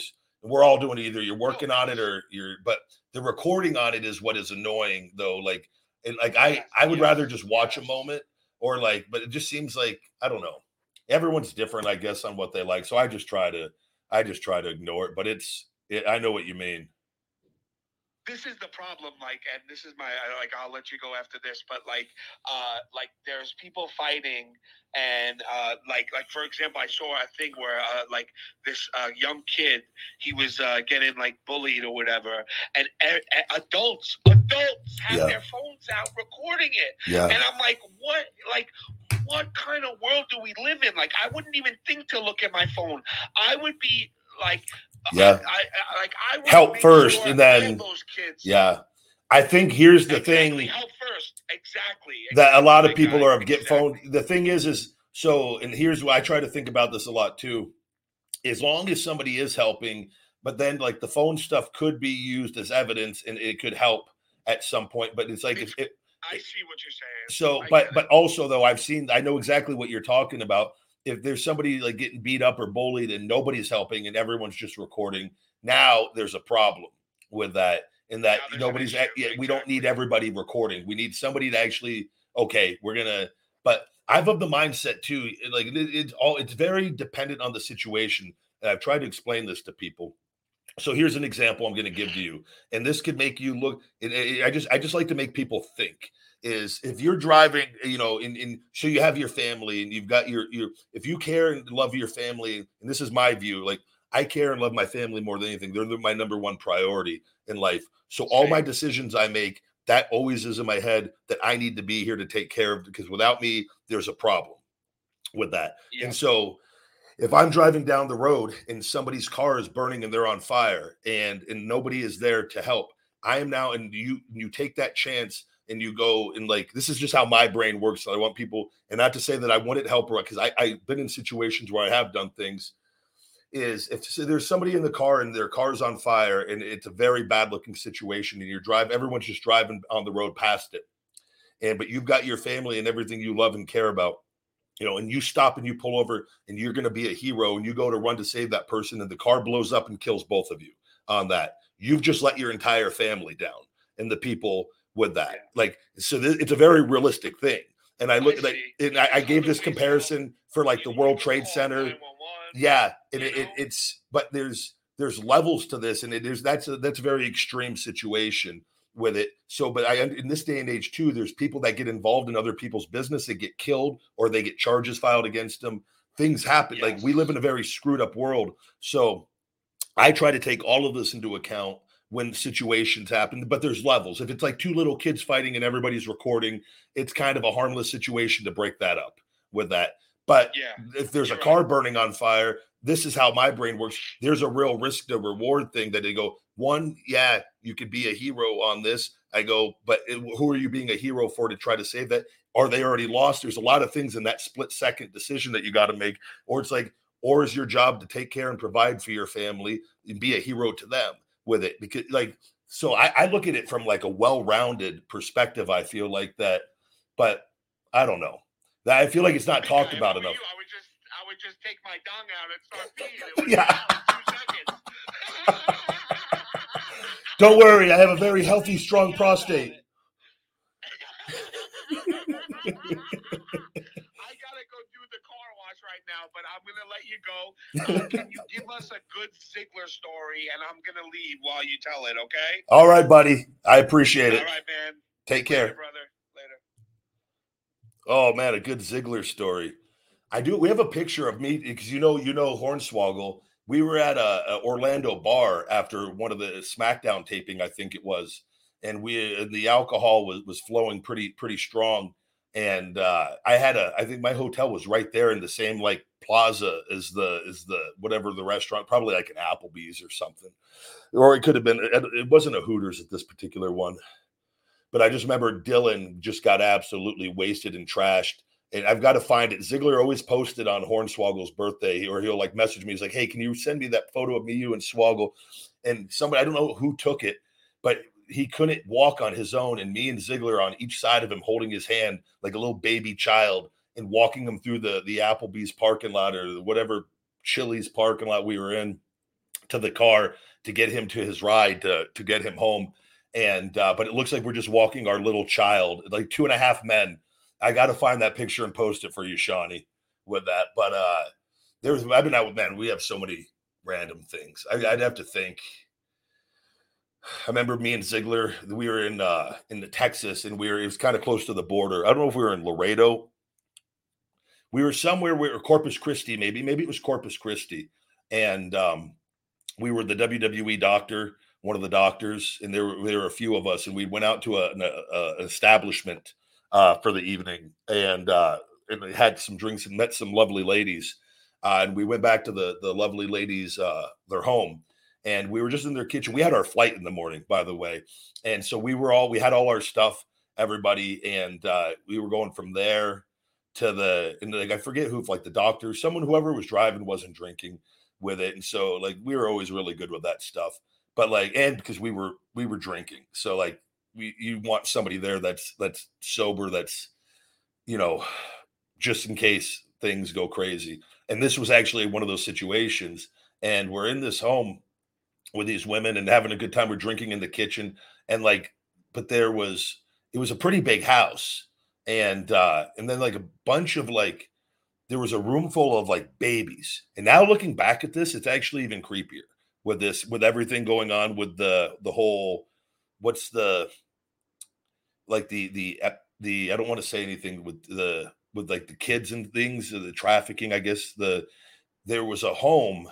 We're all doing it. Either you're working on it or you're, but the recording on it is what is annoying though. Like, and like I, Yes, I would yes, rather just watch yes. a moment or like, but it just seems like, I don't know. Everyone's different, I guess, on what they like. So I just try to, I just try to ignore it, but it's, it, I know what you mean. This is the problem, like, and this is my, like, I'll let you go after this, but like, uh, like there's people fighting, and uh, like, like for example, I saw a thing where, uh, like, this uh, young kid, he was uh, getting like bullied or whatever, and a- a- adults, adults have Yeah. their phones out recording it, Yeah. and I'm like, what, like. What kind of world do we live in? Like, I wouldn't even think to look at my phone. I would be like, Yeah. I, I like I would Help make first, sure and then- all those kids. Yeah. I think here's the Exactly. thing Help first. Exactly. that a lot of Exactly, people guy. are get Exactly. phone. The thing is, is so, and here's what I try to think about this a lot too. As long as somebody is helping, but then like the phone stuff could be used as evidence and it could help at some point. But it's like if it, I see what you're saying. so, I but get but it. also though, I've seen, I know exactly what you're talking about. If there's somebody like getting beat up or bullied and nobody's helping and everyone's just recording, now there's a problem with that. And that Now there's an nobody's, issue. yeah, we don't need Exactly. everybody recording. We need somebody to actually, okay, we're gonna. But I've of the mindset too. Like it, it's all, it's very dependent on the situation. And I've tried to explain this to people. So here's an example I'm going to give to you, and this could make you look. It, it, I just, I just like to make people think. Is if you're driving, you know, in, in so you have your family and you've got your your. If you care and love your family, and this is my view, like I care and love my family more than anything. They're my number one priority in life. So all my decisions I make, that always is in my head that I need to be here to take care of, because without me, there's a problem with that. Yeah. And so if I'm driving down the road and somebody's car is burning and they're on fire and and nobody is there to help, I am now, and you you take that chance and you go and like, this is just how my brain works. So I want people, and not to say that I wouldn't help her, because I I've been in situations where I have done things. Is if so there's somebody in the car and their car's on fire and it's a very bad looking situation and you're driving, everyone's just driving on the road past it, and but you've got your family and everything you love and care about, you know, and you stop and you pull over and you're going to be a hero and you go to run to save that person and the car blows up and kills both of you on that. You've just let your entire family down and the people with that. Yeah. Like, so th- it's a very realistic thing. And I look I at like, see. and I, I gave this Other ways, comparison for like the You- World you Trade call Center. nine one one. Yeah. And you it, it, know? it's, but there's, there's levels to this, and it is, that's a, that's a very extreme situation with it. So, but I, in this day and age too, there's people that get involved in other people's business, that get killed or they get charges filed against them. Things happen. Like, we live in a very screwed up world. So I try to take all of this into account when situations happen, but there's levels. If it's like two little kids fighting and everybody's recording, it's kind of a harmless situation to break that up with that. But Yeah, if there's a you're car right. burning on fire, this is how my brain works. There's a real risk to reward thing that they go, one, yeah, you could be a hero on this. I go, but it, who are you being a hero for to try to save that? Are they already lost? There's a lot of things in that split second decision that you got to make. Or it's like, or is your job to take care and provide for your family and be a hero to them with it? Because like, so I, I look at it from like a well-rounded perspective. I feel like that, but I don't know. That I feel like it's not Big talked guy, about if I were enough. you, I would just, I would just take my dong out and start peeing. It would Yeah. be out in two seconds. Don't worry, I have a very healthy, strong prostate. I gotta go do the car wash right now, but I'm gonna let you go. Uh, can you give us a good Ziggler story, and I'm gonna leave while you tell it, okay? All right, buddy. I appreciate it. All right, man. Take Later, care. brother. Later. Oh man, a good Ziggler story. I do. We have a picture of me because you know, you know, Hornswoggle. We were at a, a Orlando bar after one of the SmackDown taping, I think it was, and we and the alcohol was was flowing pretty pretty strong. And uh, I had a, I think my hotel was right there in the same like plaza as the as the whatever the restaurant, probably like an Applebee's or something, or it could have been. It, it wasn't a Hooters at this particular one. But I just remember Dylan just got absolutely wasted and trashed. And I've got to find it. Ziggler always posted on Hornswoggle's birthday, or he'll like message me. He's like, hey, can you send me that photo of me, you, and Swoggle? And somebody, I don't know who took it, but he couldn't walk on his own. And me and Ziggler on each side of him holding his hand like a little baby child and walking him through the, the Applebee's parking lot or whatever Chili's parking lot we were in. to the car to get him to his ride to, to get him home. And, uh, but it looks like we're just walking our little child, like two and a half men. I got to find that picture and post it for you, Shawnee, with that. But uh, there's, I've been out with, man, we have so many random things. I, I'd have to think. I remember me and Ziegler, we were in, uh, in the Texas, and we were, it was kind of close to the border. I don't know if we were in Laredo. We were somewhere where Corpus Christi, maybe, maybe it was Corpus Christi. And um, we were the W W E doctor, one of the doctors, and there were, there were a few of us, and we went out to a, a, a, an establishment uh, for the evening, and, uh, and had some drinks and met some lovely ladies. Uh, and we went back to the, the lovely ladies, uh, their home, and we were just in their kitchen. We had our flight in the morning, by the way. And so we were all, we had all our stuff, everybody. And uh, we were going from there to the, and like, I forget who, like the doctor, someone, whoever was driving wasn't drinking with it. And so like, we were always really good with that stuff. But like, and because we were, we were drinking. So like, we, you want somebody there that's, that's sober, that's, you know, just in case things go crazy. And this was actually one of those situations. And we're in this home with these women and having a good time. We're drinking in the kitchen. And like, but there was, it was a pretty big house. And, uh, and then like a bunch of like, there was a room full of like babies. And now looking back at this, it's actually even creepier with this, with everything going on with the, the whole, what's the, like the, the, the, I don't want to say anything with the, with like the kids and things, the trafficking, I guess the, there was a home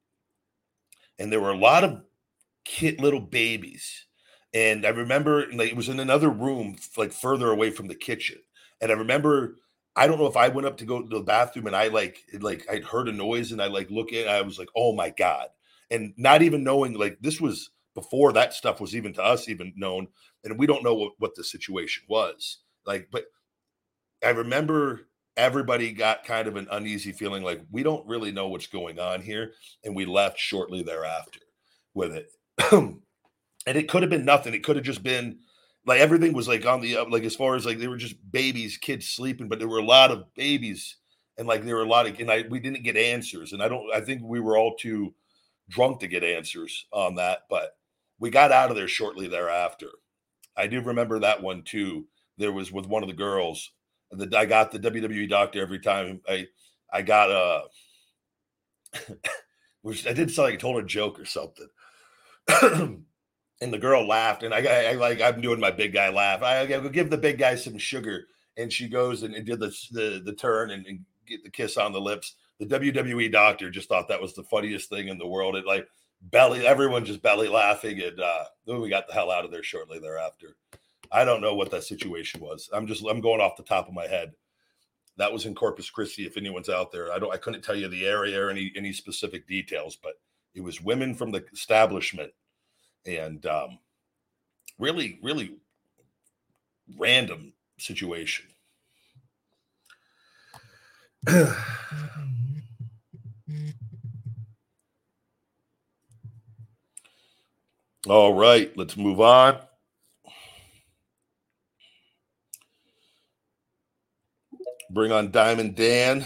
and there were a lot of kid, little babies. And I remember like, it was in another room, like further away from the kitchen. And I remember, I don't know if I went up to go to the bathroom and I like, it, like I'd heard a noise and I like look at it, I was like, oh my God. And not even knowing, like, this was before that stuff was even to us even known. And we don't know what, what the situation was like, but I remember everybody got kind of an uneasy feeling like we don't really know what's going on here. And we left shortly thereafter with it. And it could have been nothing. It could have just been like, everything was like on the, like, as far as like, they were just babies, kids sleeping, but there were a lot of babies and like, there were a lot of, and I, we didn't get answers. And I don't, I think we were all too drunk to get answers on that, but we got out of there shortly thereafter. I do remember that one too. There was with one of the girls, the, I got the W W E doctor every time I, I got a, which I did sound like I told a joke or something. And the girl laughed, and I, I, I like, I'm doing my big guy laugh. I, I go give the big guy some sugar. And she goes and, and did the, the, the turn and, and get the kiss on the lips. The W W E doctor just thought that was the funniest thing in the world. It like belly, everyone just belly laughing. And uh, then we got the hell out of there shortly thereafter. I don't know what that situation was. I'm just, I'm going off the top of my head. That was in Corpus Christi. If anyone's out there, I don't, I couldn't tell you the area or any, any specific details, but it was women from the establishment and um, really, really random situation. All right, let's move on. Bring on Diamond Dan.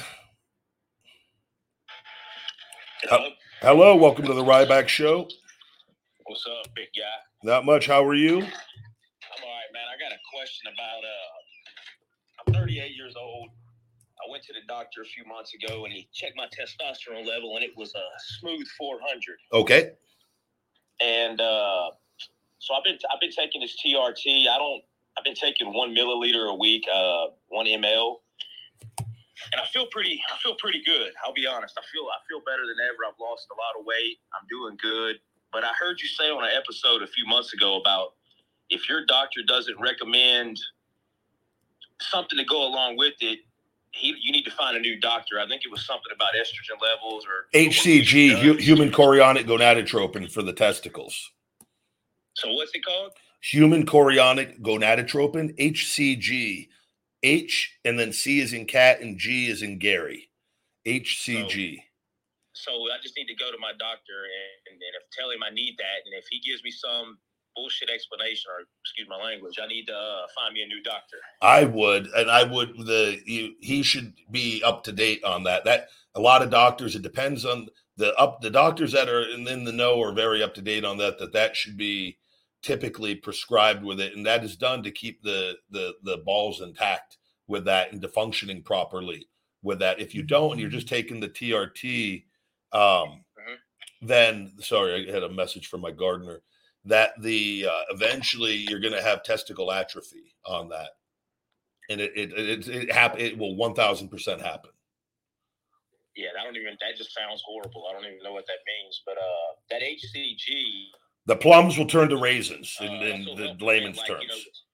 Hello. Hello, welcome to the Ryback Show. What's up, big guy? Not much. How are you? I'm all right, man. I got a question about, uh, I'm thirty-eight years old. I went to the doctor a few months ago, and he checked my testosterone level, and it was a smooth four hundred. Okay. And uh, so I've been I've been taking this T R T. I don't. I've been taking one milliliter a week, uh, one ml, and I feel pretty. I feel pretty good. I'll be honest. I feel I feel better than ever. I've lost a lot of weight. I'm doing good. But I heard you say on an episode a few months ago about if your doctor doesn't recommend something to go along with it, he, you need to find a new doctor. I think it was something about estrogen levels or H C G, hu- human chorionic gonadotropin for the testicles. So what's it called? Human chorionic gonadotropin, H C G. H and then C is in cat and G is in Gary. H C G. So, so I just need to go to my doctor and, and if tell him I need that, and if he gives me some bullshit explanation, or excuse my language, I need to uh, find me a new doctor. I would, and I would. The you, he should be up to date on that. That a lot of doctors. It depends on the up the doctors that are in, in the know are very up to date on that. That that should be typically prescribed with it, and that is done to keep the the the balls intact with that and to functioning properly with that. If you don't, and you're just taking the T R T, um, mm-hmm. then sorry, I had a message from my gardener that the uh, eventually you're going to have testicle atrophy on that, and it it it it, hap- it will one thousand percent happen. Yeah, I don't even. That just sounds horrible. I don't even know what that means. But uh, that H C G, the plums will turn to raisins in, uh, in the layman's like, terms. You know,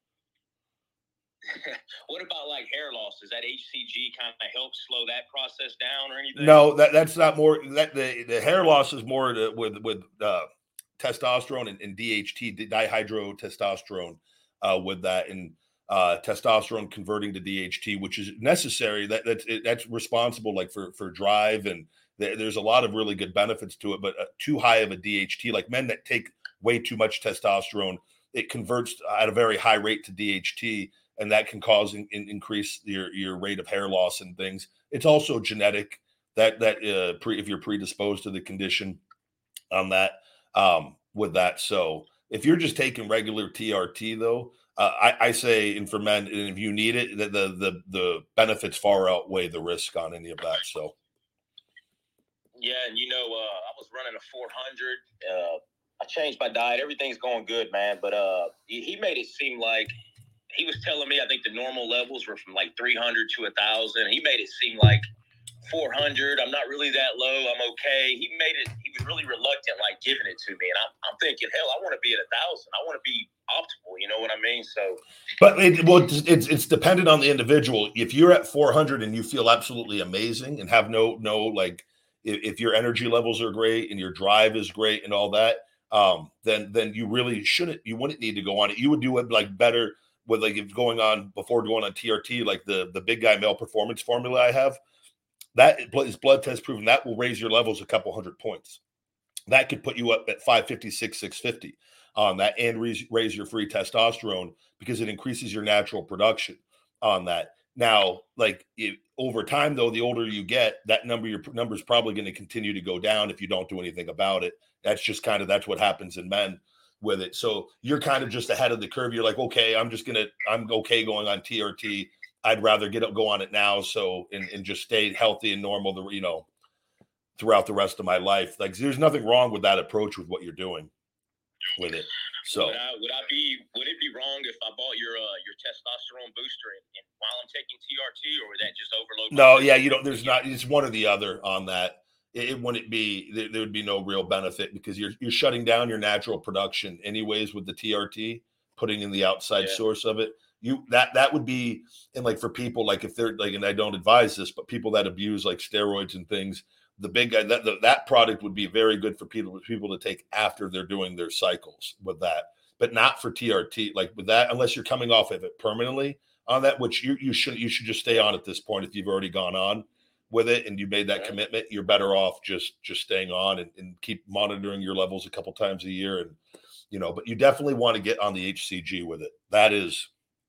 what about like hair loss? Does that H C G kind of help slow that process down or anything? No, that that's not more. That the, the hair loss is more to, with with uh, testosterone and, and D H T, dihydrotestosterone, uh, with that and uh, testosterone converting to D H T, which is necessary. That that's it, that's responsible like for for drive and th- there's a lot of really good benefits to it. But uh, too high of a D H T, like men that take way too much testosterone, it converts at a very high rate to D H T. And that can cause in, in, increase your, your rate of hair loss and things. It's also genetic that that uh, pre, if you're predisposed to the condition on that um, with that. So if you're just taking regular T R T though, uh, I, I say, and for men, and if you need it, the, the the the benefits far outweigh the risk on any of that. So yeah, and you know, uh, I was running a four hundred. Uh, I changed my diet. Everything's going good, man. But uh, he, he made it seem like. He was telling me, I think the normal levels were from like three hundred to one thousand. He made it seem like four hundred. I'm not really that low. I'm okay. He made it, he was really reluctant, like giving it to me. And I'm, I'm thinking, hell, I want to be at one thousand. I want to be optimal. You know what I mean? So, but it, well, it's, it's dependent on the individual. If you're at four hundred and you feel absolutely amazing and have no, no, like if, if your energy levels are great and your drive is great and all that, um, then, then you really shouldn't, you wouldn't need to go on it. You would do it like better. With like if going on before going on T R T, like the, the big guy male performance formula I have, that is blood test proven that will raise your levels a couple hundred points. That could put you up at five fifty-six, six fifty on that and raise, raise your free testosterone because it increases your natural production on that. Now, like it, over time, though, the older you get, that number, your number is probably going to continue to go down if you don't do anything about it. That's just kind of, that's what happens in men. With it. So you're kind of just ahead of the curve. You're like, okay, I'm just going to, I'm okay going on T R T. I'd rather get up, go on it now. So, and, and just stay healthy and normal, the, you know, throughout the rest of my life. Like there's nothing wrong with that approach with what you're doing with it. So would I, would I be, would it be wrong if I bought your, uh, your testosterone booster and, and while I'm taking T R T, or would that just overload? No, yeah, you don't, there's not, it's one or the other on that. It wouldn't be, there, there would be no real benefit because you're you're shutting down your natural production anyways with the T R T, putting in the outside yeah. source of it. You that that would be, and like for people like if they're like, and I don't advise this, but people that abuse like steroids and things, the big guy that the, that product would be very good for people people to take after they're doing their cycles with that, but not for T R T. Like with that, unless you're coming off of it permanently on that, which you you should you should just stay on at this point if you've already gone on with it and you made that commitment. You're better off just just staying on and, and keep monitoring your levels a couple times a year. And you know, but you definitely want to get on the H C G with it. That is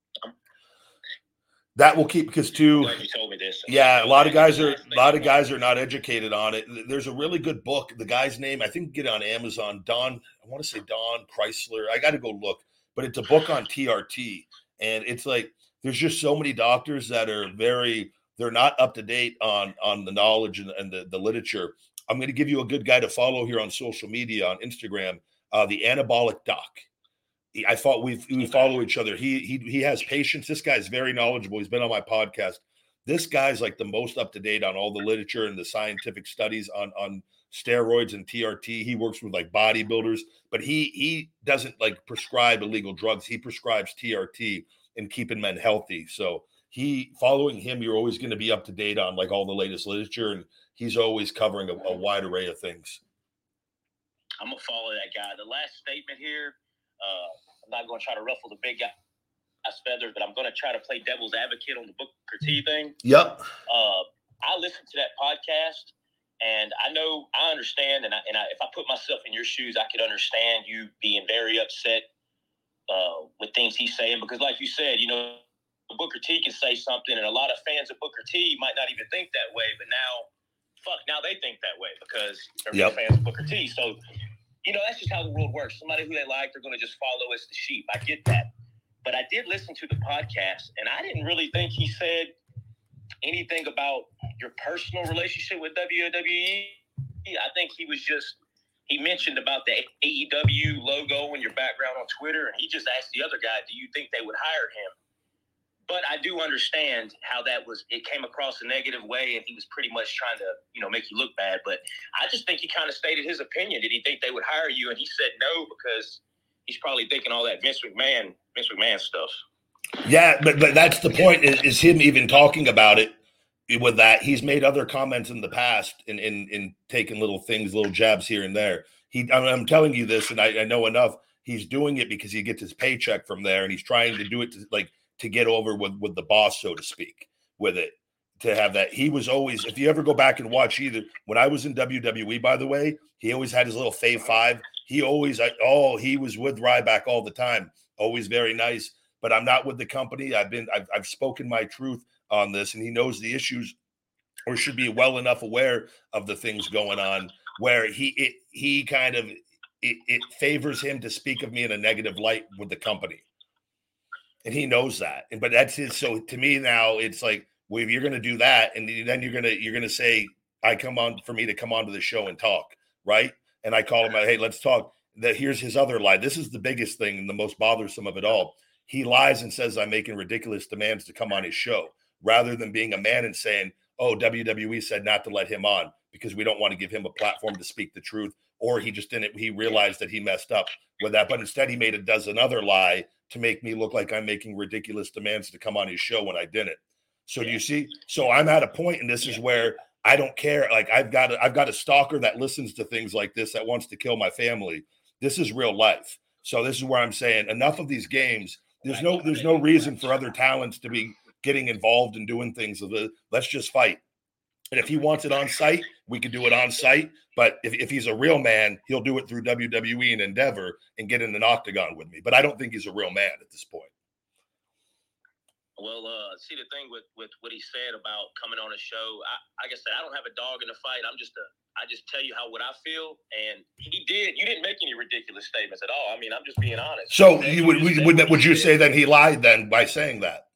that will keep because too you told me this. Yeah, a lot of guys are a lot of guys are not educated on it. There's a really good book. The guy's name, I think, get it on Amazon. Don, I want to say Don Chrysler. I got to go look, but it's a book on T R T, and it's like there's just so many doctors that are very they're not up to date on on the knowledge and, and the, the literature. I'm going to give you a good guy to follow here on social media on Instagram, uh, the Anabolic Doc. He, I thought we we follow each other. He he he has patience. This guy's very knowledgeable. He's been on my podcast. This guy's like the most up to date on all the literature and the scientific studies on on steroids and T R T. He works with like bodybuilders, but he he doesn't like prescribe illegal drugs. He prescribes T R T and keeping men healthy. So he following him, you're always going to be up to date on like all the latest literature, and he's always covering a, a wide array of things. I'm gonna follow that guy. The last statement here, uh, I'm not gonna try to ruffle the big guy's feathers, but I'm gonna try to play devil's advocate on the Booker T thing. Yep. Uh, I listened to that podcast, and I know I understand, and I, and I, if I put myself in your shoes, I could understand you being very upset uh, with things he's saying because, like you said, you know. Booker T can say something, and a lot of fans of Booker T might not even think that way. But now, fuck, now they think that way because they're Yep. big fans of Booker T. So, you know, that's just how the world works. Somebody who they like, they're going to just follow as the sheep. I get that. But I did listen to the podcast, and I didn't really think he said anything about your personal relationship with W W E. I think he was just, he mentioned about the A E W logo and your background on Twitter, and he just asked the other guy, do you think they would hire him? But I do understand how that was, it came across a negative way, and he was pretty much trying to, you know, make you look bad. But I just think he kind of stated his opinion. Did he think they would hire you? And he said no, because he's probably thinking all that Vince McMahon, Vince McMahon stuff. Yeah, but but that's the point, is, is him even talking about it with that. He's made other comments in the past in in, in taking little things, little jabs here and there. He, I'm, I'm telling you this, and I, I know enough. He's doing it because he gets his paycheck from there, and he's trying to do it to, like, to get over with, with the boss, so to speak, with it, to have that. He was always, if you ever go back and watch either, when I was in W W E, by the way, he always had his little fave five. He always, oh, he was with Ryback all the time. Always very nice. But I'm not with the company. I've been, I've, I've spoken my truth on this, and he knows the issues, or should be well enough aware of the things going on, where he, it, he kind of, it, it favors him to speak of me in a negative light with the company. And he knows that. And but that's his. So to me now, it's like, well, if you're going to do that, and then you're going to you're going to say, I come on for me to come onto the show and talk, right? And I call him, hey, let's talk. That here's his other lie. This is the biggest thing and the most bothersome of it all. He lies and says I'm making ridiculous demands to come on his show, rather than being a man and saying, oh, W W E said not to let him on because we don't want to give him a platform to speak the truth, or he just didn't. He realized that he messed up with that, but instead he made a dozen other lie to make me look like I'm making ridiculous demands to come on his show when I didn't. So do you see? So I'm at a point, and this is where I don't care. Like I've got, a, I've got a stalker that listens to things like this, that wants to kill my family. This is real life. So this is where I'm saying enough of these games. There's no, there's no reason for other talents to be getting involved and doing things. Let's just fight. And if he wants it on site, we can do it on site. But if, if he's a real man, he'll do it through W W E and Endeavor and get in an octagon with me. But I don't think he's a real man at this point. Well, uh, see, the thing with, with what he said about coming on a show, I, like I said, I don't have a dog in the fight. I'm just a, I just tell you how what I feel. And he did. You didn't make any ridiculous statements at all. I mean, I'm just being honest. So you would, would, would, would you say that he lied then by saying that?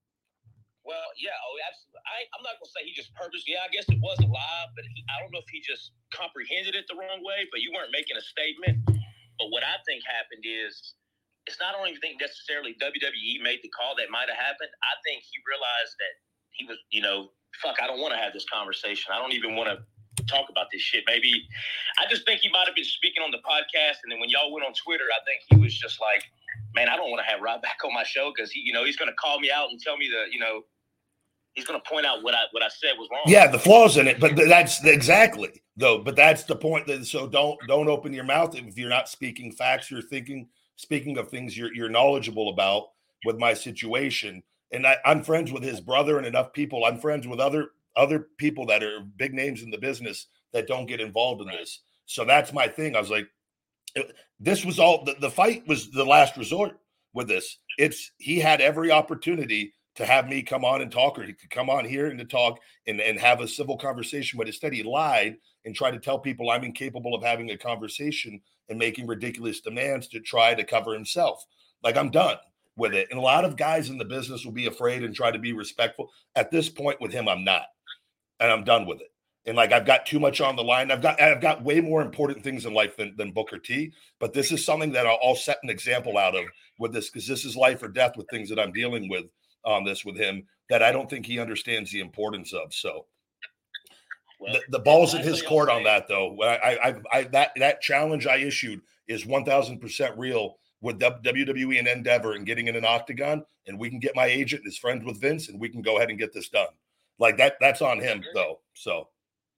Well, yeah, oh, absolutely. I, I'm not going to say he just purposely, yeah, I guess it was a lie, but he, I don't know if he just comprehended it the wrong way, but you weren't making a statement. But what I think happened is, it's not only think necessarily W W E made the call that might have happened. I think he realized that he was, you know, fuck, I don't want to have this conversation. I don't even want to talk about this shit. Maybe, I just think he might have been speaking on the podcast, and then when y'all went on Twitter, I think he was just like, man, I don't want to have Ryback on my show because he, you know, he's going to call me out and tell me the, you know, he's going to point out what I what I said was wrong. Yeah, the flaws in it, but that's exactly though. But that's the point. That so don't don't open your mouth if you're not speaking facts. You're thinking, speaking of things you're you're knowledgeable about with my situation. And I, I'm friends with his brother and enough people. I'm friends with other other people that are big names in the business that don't get involved in this. So that's my thing. I was like, this was all the, the fight was the last resort with this. It's he had every opportunity to have me come on and talk, or he could come on here and to talk and, and have a civil conversation. But instead he lied and tried to tell people I'm incapable of having a conversation and making ridiculous demands to try to cover himself. Like, I'm done with it. And a lot of guys in the business will be afraid and try to be respectful. At this point with him, I'm not, and I'm done with it. And like, I've got too much on the line. I've got, I've got way more important things in life than, than Booker T, but this is something that I'll, I'll set an example out of with this, because this is life or death with things that I'm dealing with on this with him that I don't think he understands the importance of. So well, the, the ball's in his court on that, though. I, I, I, that, that challenge I issued is one thousand percent real with W W E and Endeavor and getting in an octagon, and we can get my agent and his friends with Vince, and we can go ahead and get this done. Like that, that's on him though. So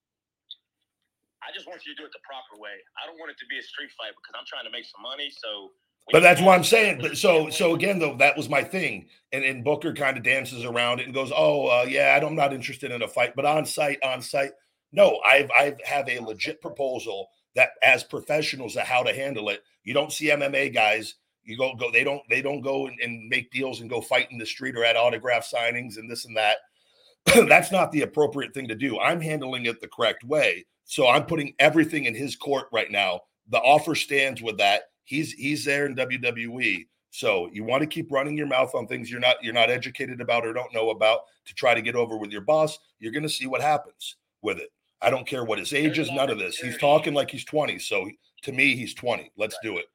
I just want you to do it the proper way. I don't want it to be a street fight because I'm trying to make some money. So But that's what I'm saying. But so, so again, though, that was my thing. And, and Booker kind of dances around it and goes, oh, uh, yeah, I'm not interested in a fight, but on site, on site. No, I've, I have a legit proposal that as professionals of how to handle it. You don't see M M A guys. You go, go, they don't, they don't go and, and make deals and go fight in the street or at autograph signings and this and that. That's not the appropriate thing to do. I'm handling it the correct way. So I'm putting everything in his court right now. The offer stands with that. He's he's there in W W E. So you want to keep running your mouth on things you're not you're not educated about or don't know about to try to get over with your boss. You're going to see what happens with it. I don't care what his age is, none of this. He's talking like he's twenty. So to me, he's twenty. Let's right. do it.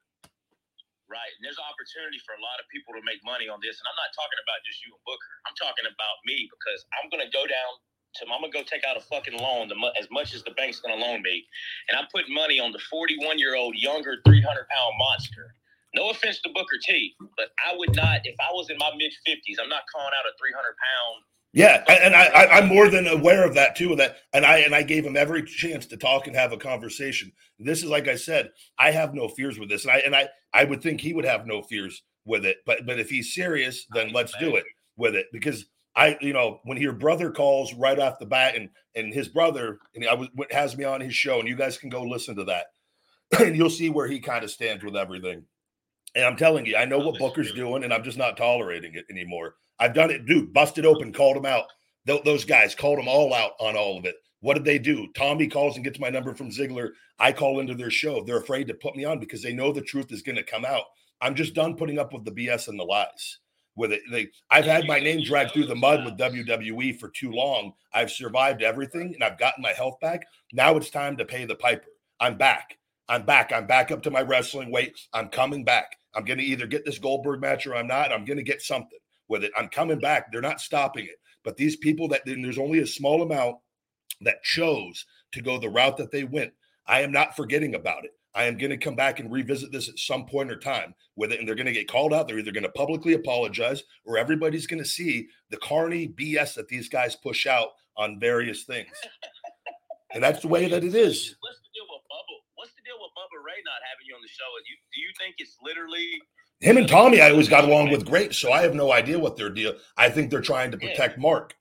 Right. And there's opportunity for a lot of people to make money on this. And I'm not talking about just you and Booker. I'm talking about me because I'm going to go down to, I'm going to go take out a fucking loan the, as much as the bank's going to loan me. And I'm putting money on the forty-one-year-old younger three hundred pound monster. No offense to Booker T, but I would not, if I was in my mid-fifties, I'm not calling out a three hundred pound. Yeah, and I, I, I'm more than aware of that too. That, and I and I gave him every chance to talk and have a conversation. This is, like I said, I have no fears with this, and I and I I would think he would have no fears with it. But but if he's serious, then let's do it with it, because I, you know, when your brother calls right off the bat, and and his brother, and I was has me on his show, and you guys can go listen to that, and you'll see where he kind of stands with everything. And I'm telling you, I know what Booker's doing, and I'm just not tolerating it anymore. I've done it, dude. Busted open, called him out. Th- those guys called them all out on all of it. What did they do? Tommy calls and gets my number from Ziggler. I call into their show. They're afraid to put me on because they know the truth is going to come out. I'm just done putting up with the B S and the lies. With it, they, I've had my name dragged through the mud with W W E for too long. I've survived everything, and I've gotten my health back. Now it's time to pay the piper. I'm back. I'm back. I'm back up to my wrestling weight. I'm coming back. I'm going to either get this Goldberg match or I'm not. I'm going to get something with it. I'm coming back. They're not stopping it. But these people that there's only a small amount that chose to go the route that they went. I am not forgetting about it. I am going to come back and revisit this at some point or time with it. And they're going to get called out. They're either going to publicly apologize or everybody's going to see the carny B S that these guys push out on various things. And that's the way that it is. What's the deal with Bubba? What's the deal with Bubba Ray not having you on the show? You, do you think it's literally him and Tommy? I always got along with great, so I have no idea what their deal. I think they're trying to protect yeah. Mark.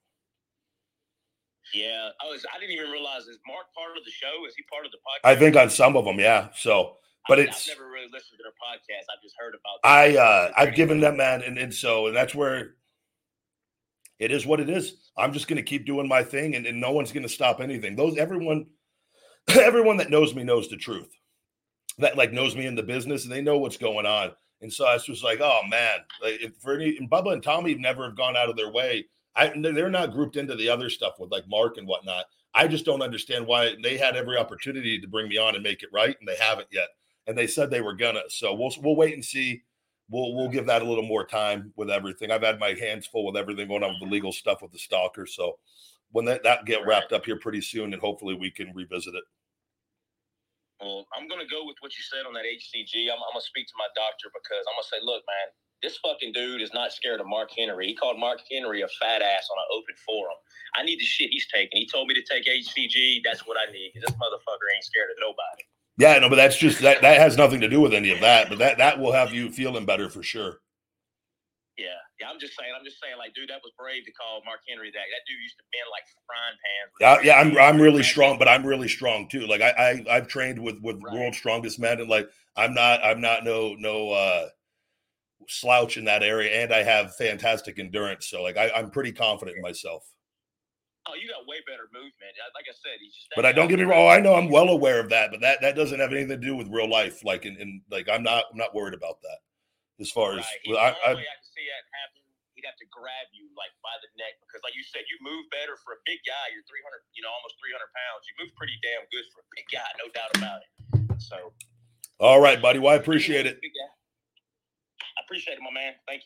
Yeah, I was. I didn't even realize, is Mark part of the show? Is he part of the podcast? I think on some of them, yeah. So, but I, it's I've never really listened to their podcast. I've just heard about. I uh, I've given them man, and, and so and that's where it is what it is. I'm just going to keep doing my thing, and, and no one's going to stop anything. Those everyone, everyone that knows me knows the truth. That like knows me in the business, and they know what's going on. And so I was just like, oh man, like if for any, and Bubba and Tommy never have gone out of their way. I, they're not grouped into the other stuff with like Mark and whatnot. I just don't understand why they had every opportunity to bring me on and make it right, and they haven't yet. And they said they were gonna. So we'll we'll wait and see. We'll we'll give that a little more time with everything. I've had my hands full with everything going on with the legal stuff with the stalker. So when that that get wrapped up here pretty soon, and hopefully we can revisit it. Well, I'm gonna go with what you said on that H C G. I'm, I'm gonna speak to my doctor because I'm gonna say, look, man. This fucking dude is not scared of Mark Henry. He called Mark Henry a fat ass on an open forum. I need the shit he's taking. He told me to take H C G. That's what I need. This motherfucker ain't scared of nobody. Yeah, no, but that's just that that has nothing to do with any of that. But that that will have you feeling better for sure. Yeah, yeah. I'm just saying. I'm just saying. Like, dude, that was brave to call Mark Henry that. That dude used to bend like frying pans. Yeah, yeah. I'm I'm really strong, but I'm really strong too. Like I, I I've trained with with right. world's strongest men, and like I'm not I'm not no no. uh slouch in that area, and I have fantastic endurance, so like I, I'm pretty confident in myself. Oh, you got way better movement. Like I said, he's just. But I don't get me wrong. I know I'm well aware of that, but that that doesn't have anything to do with real life. Like in, in like I'm not I'm not worried about that. As far as right. well, the I, only I, way I can see that happen, he'd have to grab you like by the neck because, like you said, you move better for a big guy. You're three hundred, you know, almost three hundred pounds. You move pretty damn good for a big guy, no doubt about it. So. All right, buddy. Well, I appreciate it. I appreciate it, my man. Thank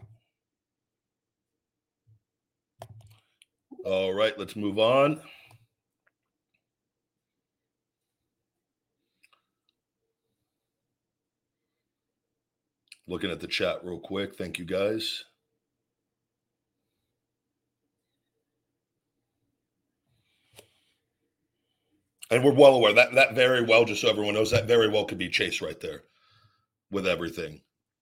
you. All right, let's move on. Looking at the chat real quick. Thank you, guys. And we're well aware that that very well, just so everyone knows, that very well could be Chase right there with everything.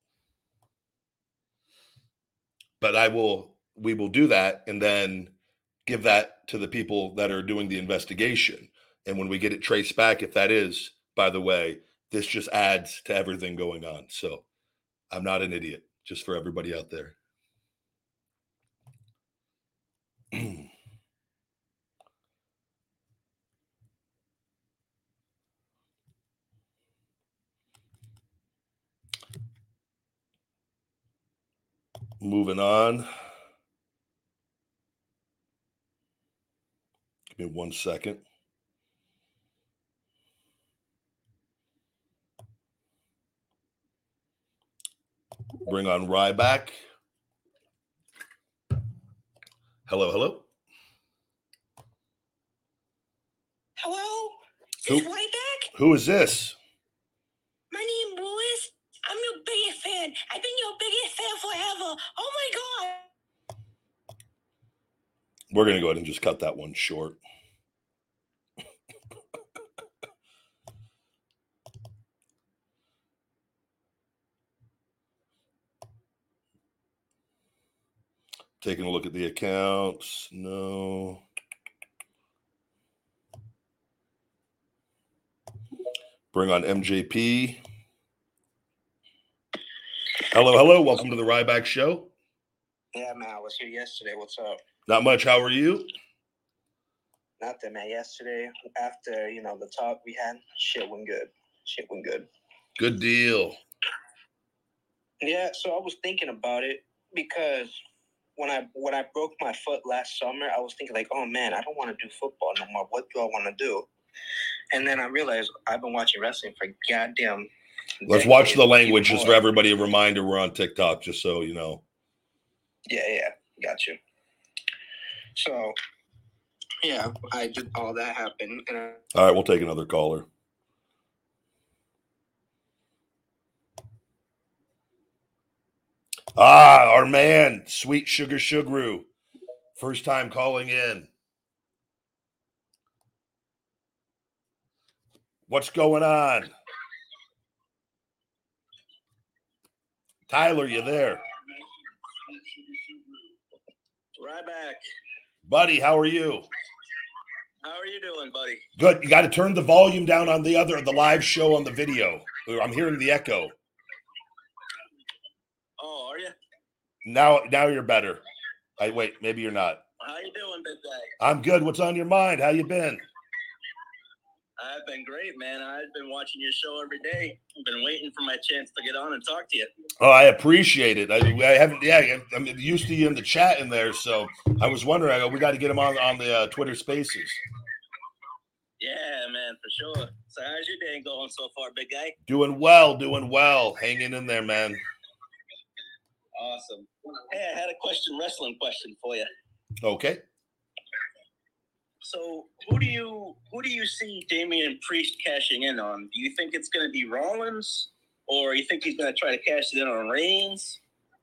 But I will, we will do that and then give that to the people that are doing the investigation. And when we get it traced back, if that is, by the way, this just adds to everything going on. So I'm not an idiot, just for everybody out there. moving on. Give me one second. Bring on Ryback. Hello, hello. Hello? Who, Is this Ryback? who is this? My name Louis. I'm your biggest fan. I've been your biggest fan forever. Oh my god. We're going to go ahead and just cut that one short. Taking a look at the accounts. No. Bring on M J P. Hello, hello. Welcome to the Ryback Show. Yeah, man, I was here yesterday. What's up? Not much. How are you? Nothing, man. Yesterday, after, you know, the talk we had, shit went good. Shit went good. Good deal. Yeah, so I was thinking about it because when I when I broke my foot last summer, I was thinking like, oh man, I don't want to do football no more. What do I want to do? And then I realized I've been watching wrestling for goddamn. Let's watch the language just for everybody. A reminder, we're on TikTok, just so you know. Yeah, yeah, got you. So, yeah, I did all that happen. And I- all right, we'll take another caller. Ah, our man, Sweet Sugar Sugaru. First time calling in. What's going on? Tyler, you there? Ryback. Buddy, how are you? How are you doing, buddy? Good. You got to turn the volume down on the other, the live show on the video. I'm hearing the echo. Oh, are you? Now, now you're better. I wait, maybe you're not. How you doing, big guy? I'm good. What's on your mind? How you been? I've been great, man. I've been watching your show every day. I've been waiting for my chance to get on and talk to you. Oh, I appreciate it. I, I haven't, yeah, I'm used to you in the chat in there, so I was wondering. I go, we got to get him on on the uh, Twitter Spaces. Yeah, man, for sure. So, how's your day going so far, big guy? Doing well, doing well, hanging in there, man. Awesome. Hey, I had a question, wrestling question for you. Okay. So, who do you who do you see Damian Priest cashing in on? Do you think it's going to be Rollins, or you think he's going to try to cash it in on Reigns?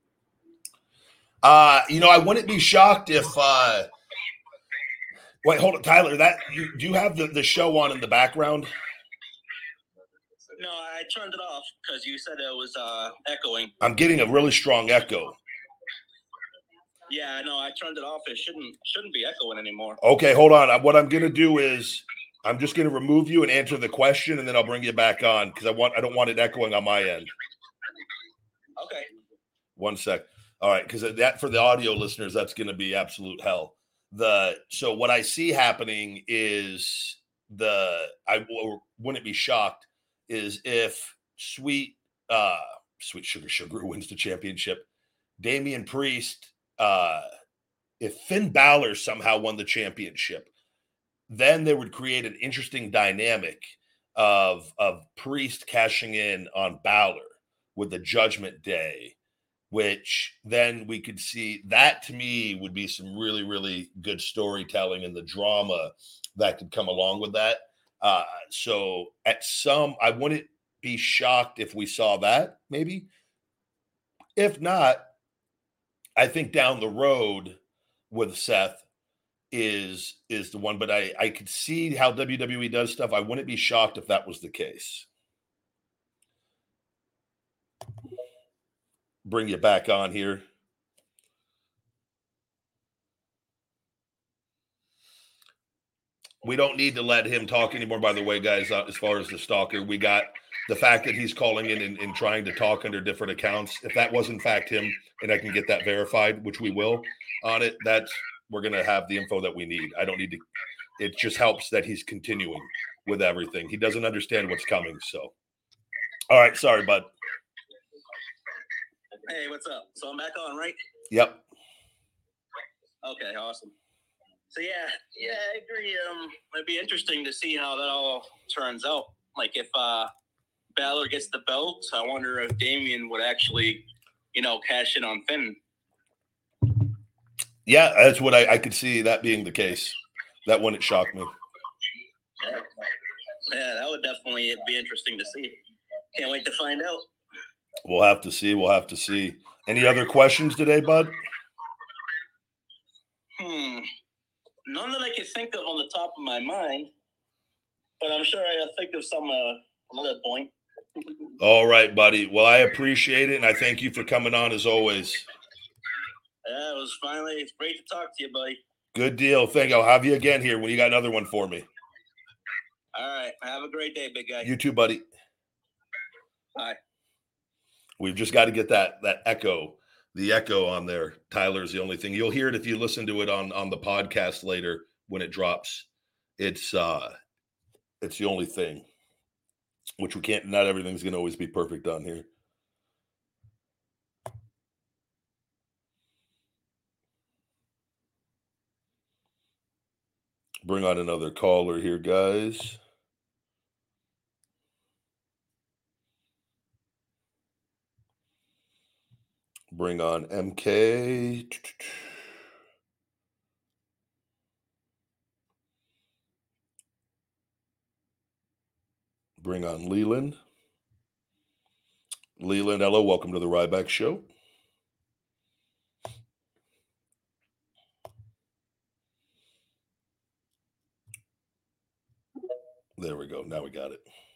Uh, you know, I wouldn't be shocked if. Uh, wait, hold on, Tyler. That you, do you have the, the show on in the background? No, I turned it off because you said it was uh, echoing. I'm getting a really strong echo. Yeah, no, I turned it off. It shouldn't shouldn't be echoing anymore. Okay, hold on. What I'm going to do is I'm just going to remove you and answer the question, and then I'll bring you back on because I want I don't want it echoing on my end. Okay. One sec. All right, because that for the audio listeners, that's going to be absolute hell. The so what I see happening is the I wouldn't be shocked is if Sweet uh, Sweet Sugar Sugar wins the championship. Damian Priest. Uh, if Finn Balor somehow won the championship, then they would create an interesting dynamic of, of Priest cashing in on Balor with the Judgment Day, which then we could see that to me would be some really, really good storytelling and the drama that could come along with that. Uh, so at some, I wouldn't be shocked if we saw that maybe. If not, I think down the road with Seth is is the one, but I, I could see how W W E does stuff. I wouldn't be shocked if that was the case. Bring you back on here. We don't need to let him talk anymore, by the way, guys, uh, as far as the stalker. We got the fact that he's calling in and, and trying to talk under different accounts. If that was in fact him, and I can get that verified, which we will on it, that's we're going to have the info that we need. I don't need to. It just helps that he's continuing with everything. He doesn't understand what's coming. So, all right. Sorry, bud. Hey, what's up? So I'm back on, right? Yep. Okay, awesome. So yeah, yeah, I agree. Um, it'd be interesting to see how that all turns out. Like if uh, Balor gets the belt, I wonder if Damian would actually, you know, cash in on Finn. Yeah, that's what I, I could see that being the case. That wouldn't shock me. Yeah. yeah, that would definitely be interesting to see. Can't wait to find out. We'll have to see. We'll have to see. Any other questions today, bud? Hmm. None that I can think of on the top of my mind, but I'm sure I'll think of some uh, another point. All right, buddy. Well, I appreciate it, and I thank you for coming on as always. Yeah, it was finally, it's great to talk to you, buddy. Good deal. Thank you. I'll have you again here when you got another one for me. All right. Have a great day, big guy. You too, buddy. Bye. We've just got to get that that echo, the echo on there. Tyler's the only thing. You'll hear it if you listen to it on, on the podcast later when it drops. It's uh, it's the only thing, which we can't, not everything's going to always be perfect on here. Bring on another caller here, guys. Bring on M K. Bring on Leland. Leland, hello. Welcome to the Ryback Show. There we go. Now we got it.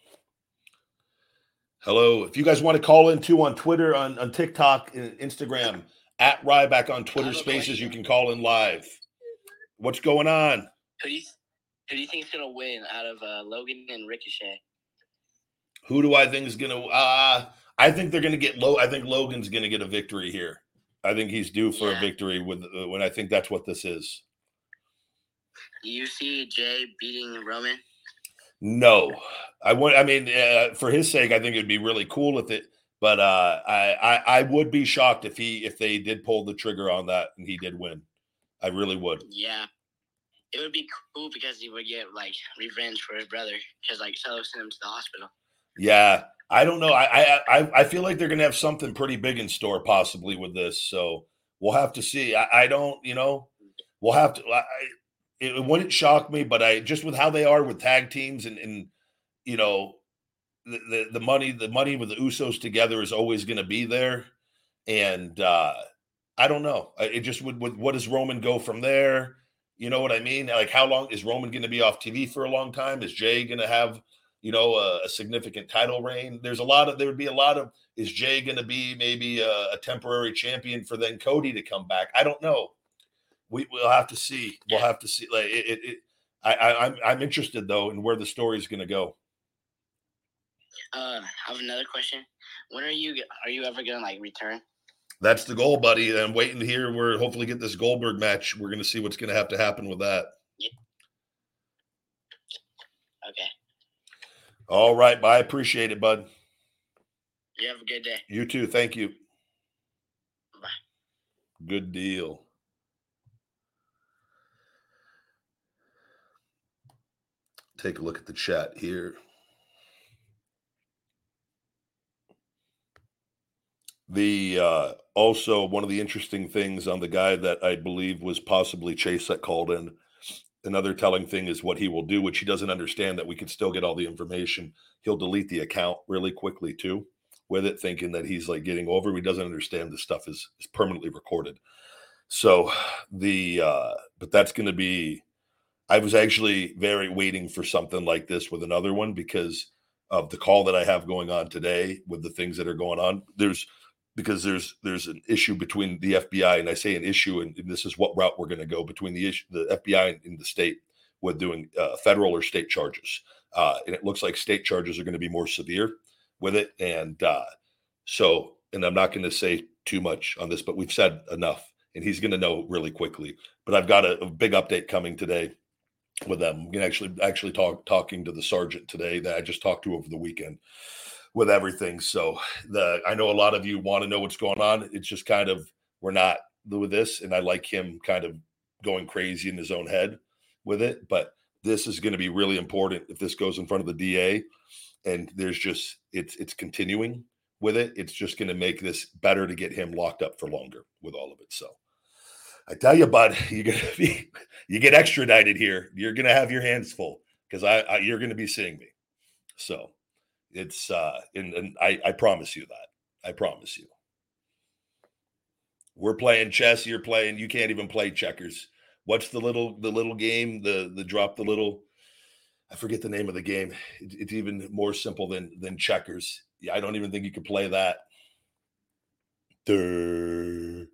Hello. If you guys want to call in too on Twitter, on, on TikTok, and Instagram, at Ryback on Twitter Spaces, you can call in live. What's going on? Who do you, who do you think is going to win out of uh, Logan and Ricochet? Who do I think is going to uh, – I think they're going to get low. I think Logan's going to get a victory here. I think he's due for yeah. a victory with uh, when I think that's what this is. Do you see Jay beating Roman? No, I want. I mean, uh, for his sake, I think it'd be really cool with it. But uh, I, I, I would be shocked if he, if they did pull the trigger on that and he did win. I really would. Yeah, it would be cool because he would get like revenge for his brother because like Solo sent him to the hospital. Yeah, I don't know. I, I, I feel like they're gonna have something pretty big in store possibly with this. So we'll have to see. I, I don't, you know, we'll have to. I, It wouldn't shock me, but I just with how they are with tag teams and, and you know, the, the, the money, the money with the Usos together is always going to be there. And uh, I don't know. It just would, would, what does Roman go from there? You know what I mean? Like how long is Roman going to be off T V for a long time? Is Jay going to have, you know, a, a significant title reign? There's a lot of, there would be a lot of, is Jay going to be maybe a, a temporary champion for then Cody to come back? I don't know. We, we'll have to see. We'll have to see. Like it, it, it I, I, I'm, I'm interested though in where the story's going to go. Uh, I have another question. When are you? Are you ever going to like return? That's the goal, buddy. I'm waiting to hear. We're hopefully get this Goldberg match. We're going to see what's going to have to happen with that. Yeah. Okay. All right. Bye. I appreciate it, bud. You have a good day. You too. Thank you. Bye. Good deal. Take a look at the chat here. The uh, also one of the interesting things on the guy that I believe was possibly Chase that called in. Another telling thing is what he will do, which he doesn't understand that we can still get all the information. He'll delete the account really quickly too, with it, thinking that he's like getting over. He doesn't understand this stuff is is permanently recorded. So the uh, but that's going to be. I was actually very waiting for something like this with another one because of the call that I have going on today with the things that are going on. There's because there's there's an issue between the F B I, and I say an issue, and, and this is what route we're going to go between the issue, the F B I and, and the state with doing uh, federal or state charges. Uh, and it looks like state charges are going to be more severe with it. And uh, so, and I'm not going to say too much on this, but we've said enough, and he's going to know really quickly. But I've got a, a big update coming today with them. I'm gonna actually actually talk talking to the sergeant today that I just talked to over the weekend with everything. So the I know a lot of you want to know what's going on. It's just kind of we're not with this, and I like him kind of going crazy in his own head with it. But this is going to be really important if this goes in front of the D A, and there's just it's it's continuing with it. It's just going to make this better to get him locked up for longer with all of it. So I tell you, bud, you're gonna be you get extradited here. You're gonna have your hands full because I, I you're going to be seeing me. So it's uh, and, and I I promise you that I promise you. We're playing chess. You're playing. You can't even play checkers. What's the little the little game? The the drop the little. I forget the name of the game. It, it's even more simple than than checkers. Yeah, I don't even think you can play that. Durr.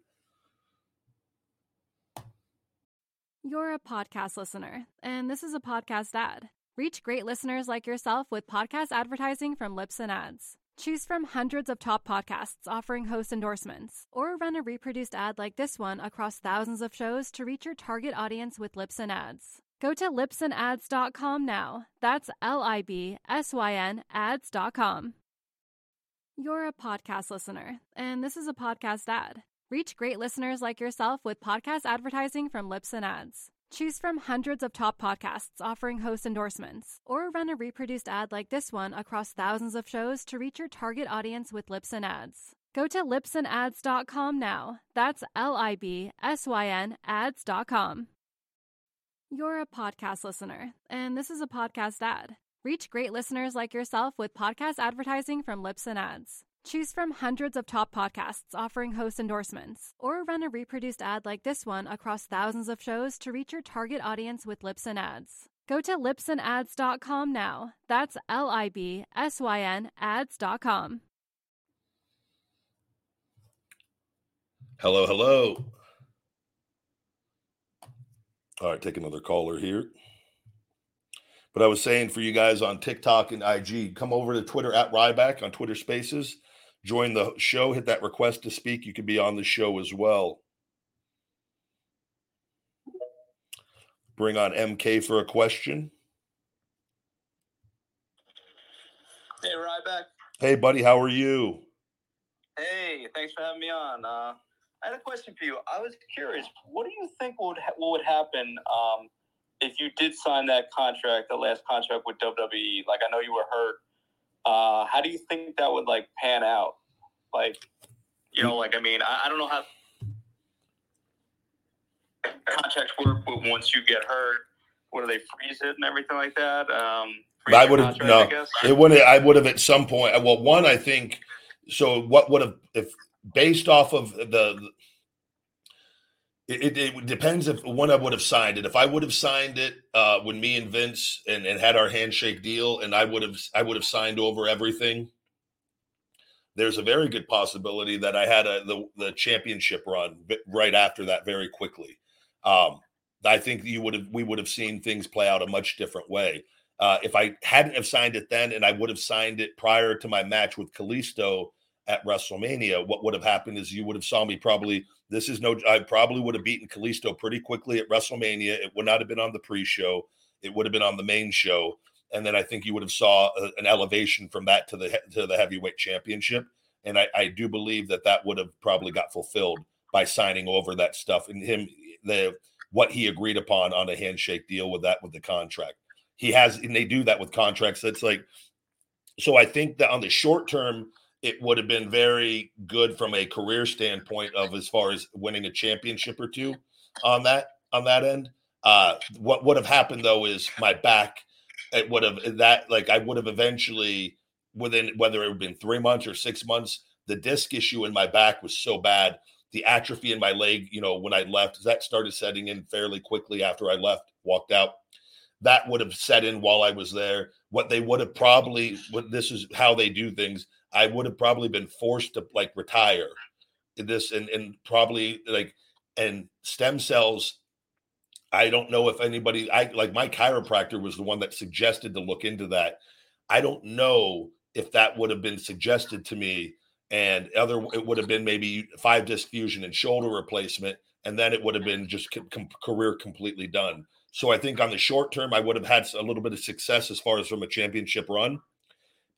You're a podcast listener, and this is a podcast ad. Reach great listeners like yourself with podcast advertising from Libsyn Ads. Choose from hundreds of top podcasts offering host endorsements, or run a reproduced ad like this one across thousands of shows to reach your target audience with Libsyn Ads. Go to libsyn ads dot com now. That's L I B S Y N ads dot com. You're a podcast listener, and this is a podcast ad. Reach great listeners like yourself with podcast advertising from Libsyn Ads. Choose from hundreds of top podcasts offering host endorsements, or run a reproduced ad like this one across thousands of shows to reach your target audience with Libsyn Ads. Go to libsyn ads dot com now. That's L I B S Y N ads dot com. You're a podcast listener, and this is a podcast ad. Reach great listeners like yourself with podcast advertising from Libsyn Ads. Choose from hundreds of top podcasts offering host endorsements, or run a reproduced ad like this one across thousands of shows to reach your target audience with Libsyn Ads. Go to libsyn ads dot com now. That's L I B S Y N ads dot com. Hello, hello. All right, take another caller here. But I was saying for you guys on TikTok and I G, come over to Twitter at Ryback on Twitter Spaces. Join the show, hit that request to speak. You could be on the show as well. Bring on M K for a question. Hey, Ryback. Hey, buddy, how are you? Hey, thanks for having me on. Uh, I had a question for you. I was curious, what do you think would ha- what would happen um, if you did sign that contract, the last contract with W W E? Like, I know you were hurt. Uh, how do you think that would, like, pan out? Like, you know, like, I mean, I, I don't know how contracts work, but once you get hurt, what do they freeze it and everything like that? Um, I would have, no, it wouldn't, I would have at some point, well, one, I think, so what would have, if based off of the, It, it depends if when I would have signed it. If I would have signed it uh, when me and Vince and, and had our handshake deal, and I would have I would have signed over everything, there's a very good possibility that I had a the, the championship run right after that very quickly. Um, I think you would have we would have seen things play out a much different way. Uh, if I hadn't have signed it then, and I would have signed it prior to my match with Kalisto at WrestleMania, what would have happened is you would have saw me probably. This is no, I probably would have beaten Kalisto pretty quickly at WrestleMania. It would not have been on the pre-show. It would have been on the main show. And then I think you would have saw a, an elevation from that to the to the heavyweight championship. And I, I do believe that that would have probably got fulfilled by signing over that stuff and him, the what he agreed upon on a handshake deal with that, with the contract. He has, and they do that with contracts. That's like, so I think that on the short term, it would have been very good from a career standpoint of as far as winning a championship or two on that, on that end. Uh, what would have happened though is my back, it would have that, like I would have eventually within, whether it would have been three months or six months, the disc issue in my back was so bad. The atrophy in my leg, you know, when I left, that started setting in fairly quickly after I left, walked out. That would have set in while I was there. What they would have probably, what this is how they do things. I would have probably been forced to like retire this and, and probably like, and stem cells. I don't know if anybody, I like my chiropractor was the one that suggested to look into that. I don't know if that would have been suggested to me, and other, it would have been maybe five disc fusion and shoulder replacement. And then it would have been just com- career completely done. So I think on the short term, I would have had a little bit of success as far as from a championship run.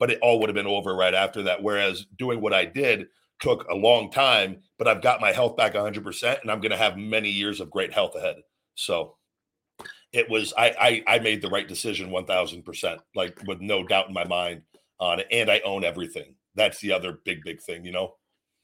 but it all would have been over right after that. Whereas doing what I did took a long time, but I've got my health back one hundred percent, and I'm going to have many years of great health ahead. So it was, I, I, I made the right decision one thousand percent, like with no doubt in my mind on it. And I own everything. That's the other big, big thing, you know?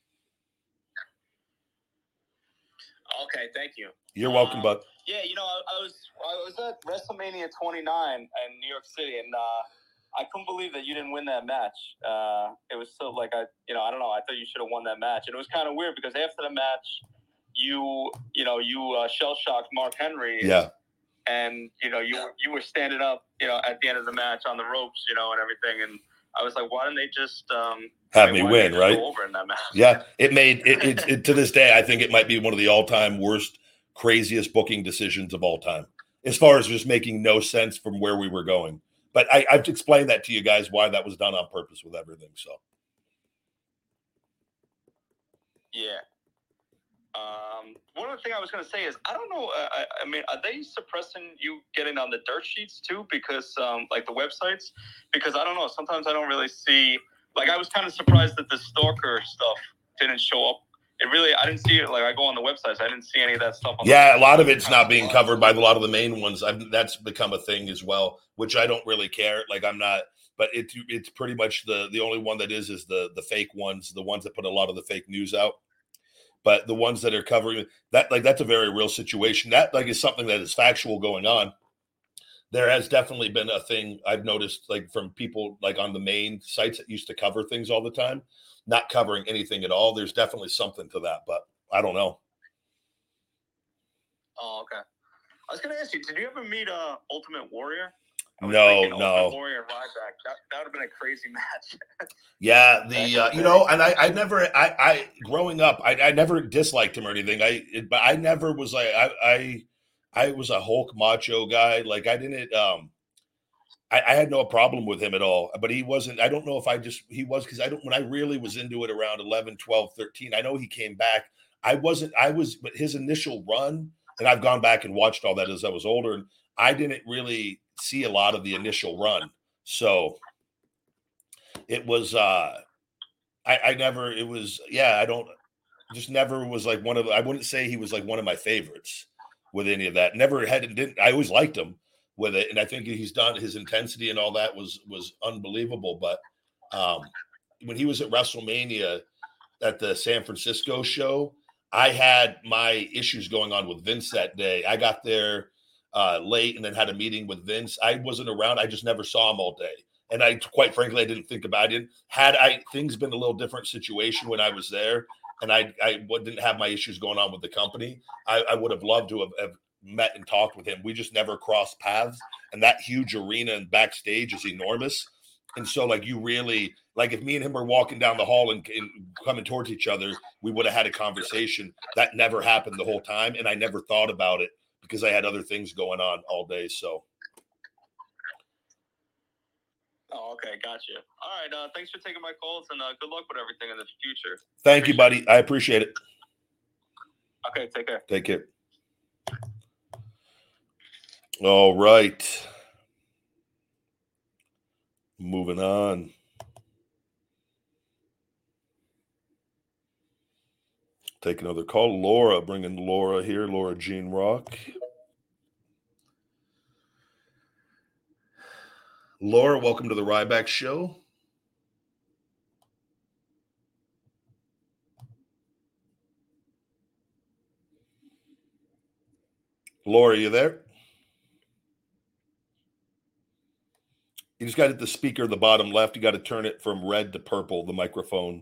Okay, thank you. You're welcome, um, bud. Yeah, you know, I, I was I was at WrestleMania twenty-nine in New York City, and uh, I couldn't believe that you didn't win that match. Uh, it was so like I, you know, I don't know. I thought you should have won that match, and it was kind of weird because after the match, you, you know, you uh, shell shocked Mark Henry. Yeah. And you know, you you were standing up, you know, at the end of the match on the ropes, you know, and everything, and I was like, why didn't they just um, have I me mean, win, right? Go over in that match? Yeah, it made it, it, it. To this day, I think it might be one of the all-time worst, craziest booking decisions of all time, as far as just making no sense from where we were going. But I, I've explained that to you guys why that was done on purpose with everything. So, yeah. Um, one other thing I was going to say is, I don't know. Uh, I, I mean, are they suppressing you getting on the dirt sheets too? Because, um, like the websites, because I don't know. Sometimes I don't really see, like, I was kind of surprised that the stalker stuff didn't show up. It really, I didn't see it. Like, I go on the websites, I didn't see any of that stuff. On yeah, the a lot of it's not being covered by a lot of the main ones. I've, that's become a thing as well, which I don't really care. Like, I'm not, but it's it's pretty much the the only one that is is the the fake ones, the ones that put a lot of the fake news out. But the ones that are covering that, like, that's a very real situation. That, like, is something that is factual going on. There has definitely been a thing I've noticed, like, from people, like, on the main sites that used to cover things all the time, not covering anything at all. There's definitely something to that, but I don't know. Oh, okay. I was going to ask you, did you ever meet uh, Ultimate Warrior? No, no. Warrior Ryback. That, that would have been a crazy match. Yeah, the uh, you know, and I, I never, I, I growing up, I, I never disliked him or anything. I, it, but I never was like, I, I, I was a Hulk macho guy. Like I didn't, um, I, I had no problem with him at all. But he wasn't. I don't know if I just he was because I don't. When I really was into it around eleven, twelve, thirteen, I know he came back. I wasn't. I was, but his initial run, and I've gone back and watched all that as I was older, and I didn't really see a lot of the initial run. So it was, uh, I, I never, it was, yeah, I don't, just never was like one of, I wouldn't say he was like one of my favorites with any of that. Never had, didn't, I always liked him with it. And I think he's done, his intensity and all that was, was unbelievable. But um, when he was at WrestleMania at the San Francisco show, I had my issues going on with Vince that day. I got there uh, late and then had a meeting with Vince. I wasn't around. I just never saw him all day. And I, quite frankly, I didn't think about it. Had I things been a little different situation when I was there and I, I didn't have my issues going on with the company, I, I would have loved to have, have met and talked with him. We just never crossed paths. And that huge arena and backstage is enormous. And so, like, you really, like, if me and him were walking down the hall and, and coming towards each other, we would have had a conversation. That never happened the whole time. And I never thought about it because I had other things going on all day. So. Oh, okay. Gotcha. All right. Uh, thanks for taking my calls and uh, good luck with everything in the future. Thank you, buddy. I appreciate it. Okay. Take care. Take care. All right. Moving on. Take another call. Laura, bringing Laura here. Laura Jean Rock. Laura, welcome to the Ryback Show. Laura, you there? You just got to hit the speaker at the bottom left. You got to turn it from red to purple, the microphone.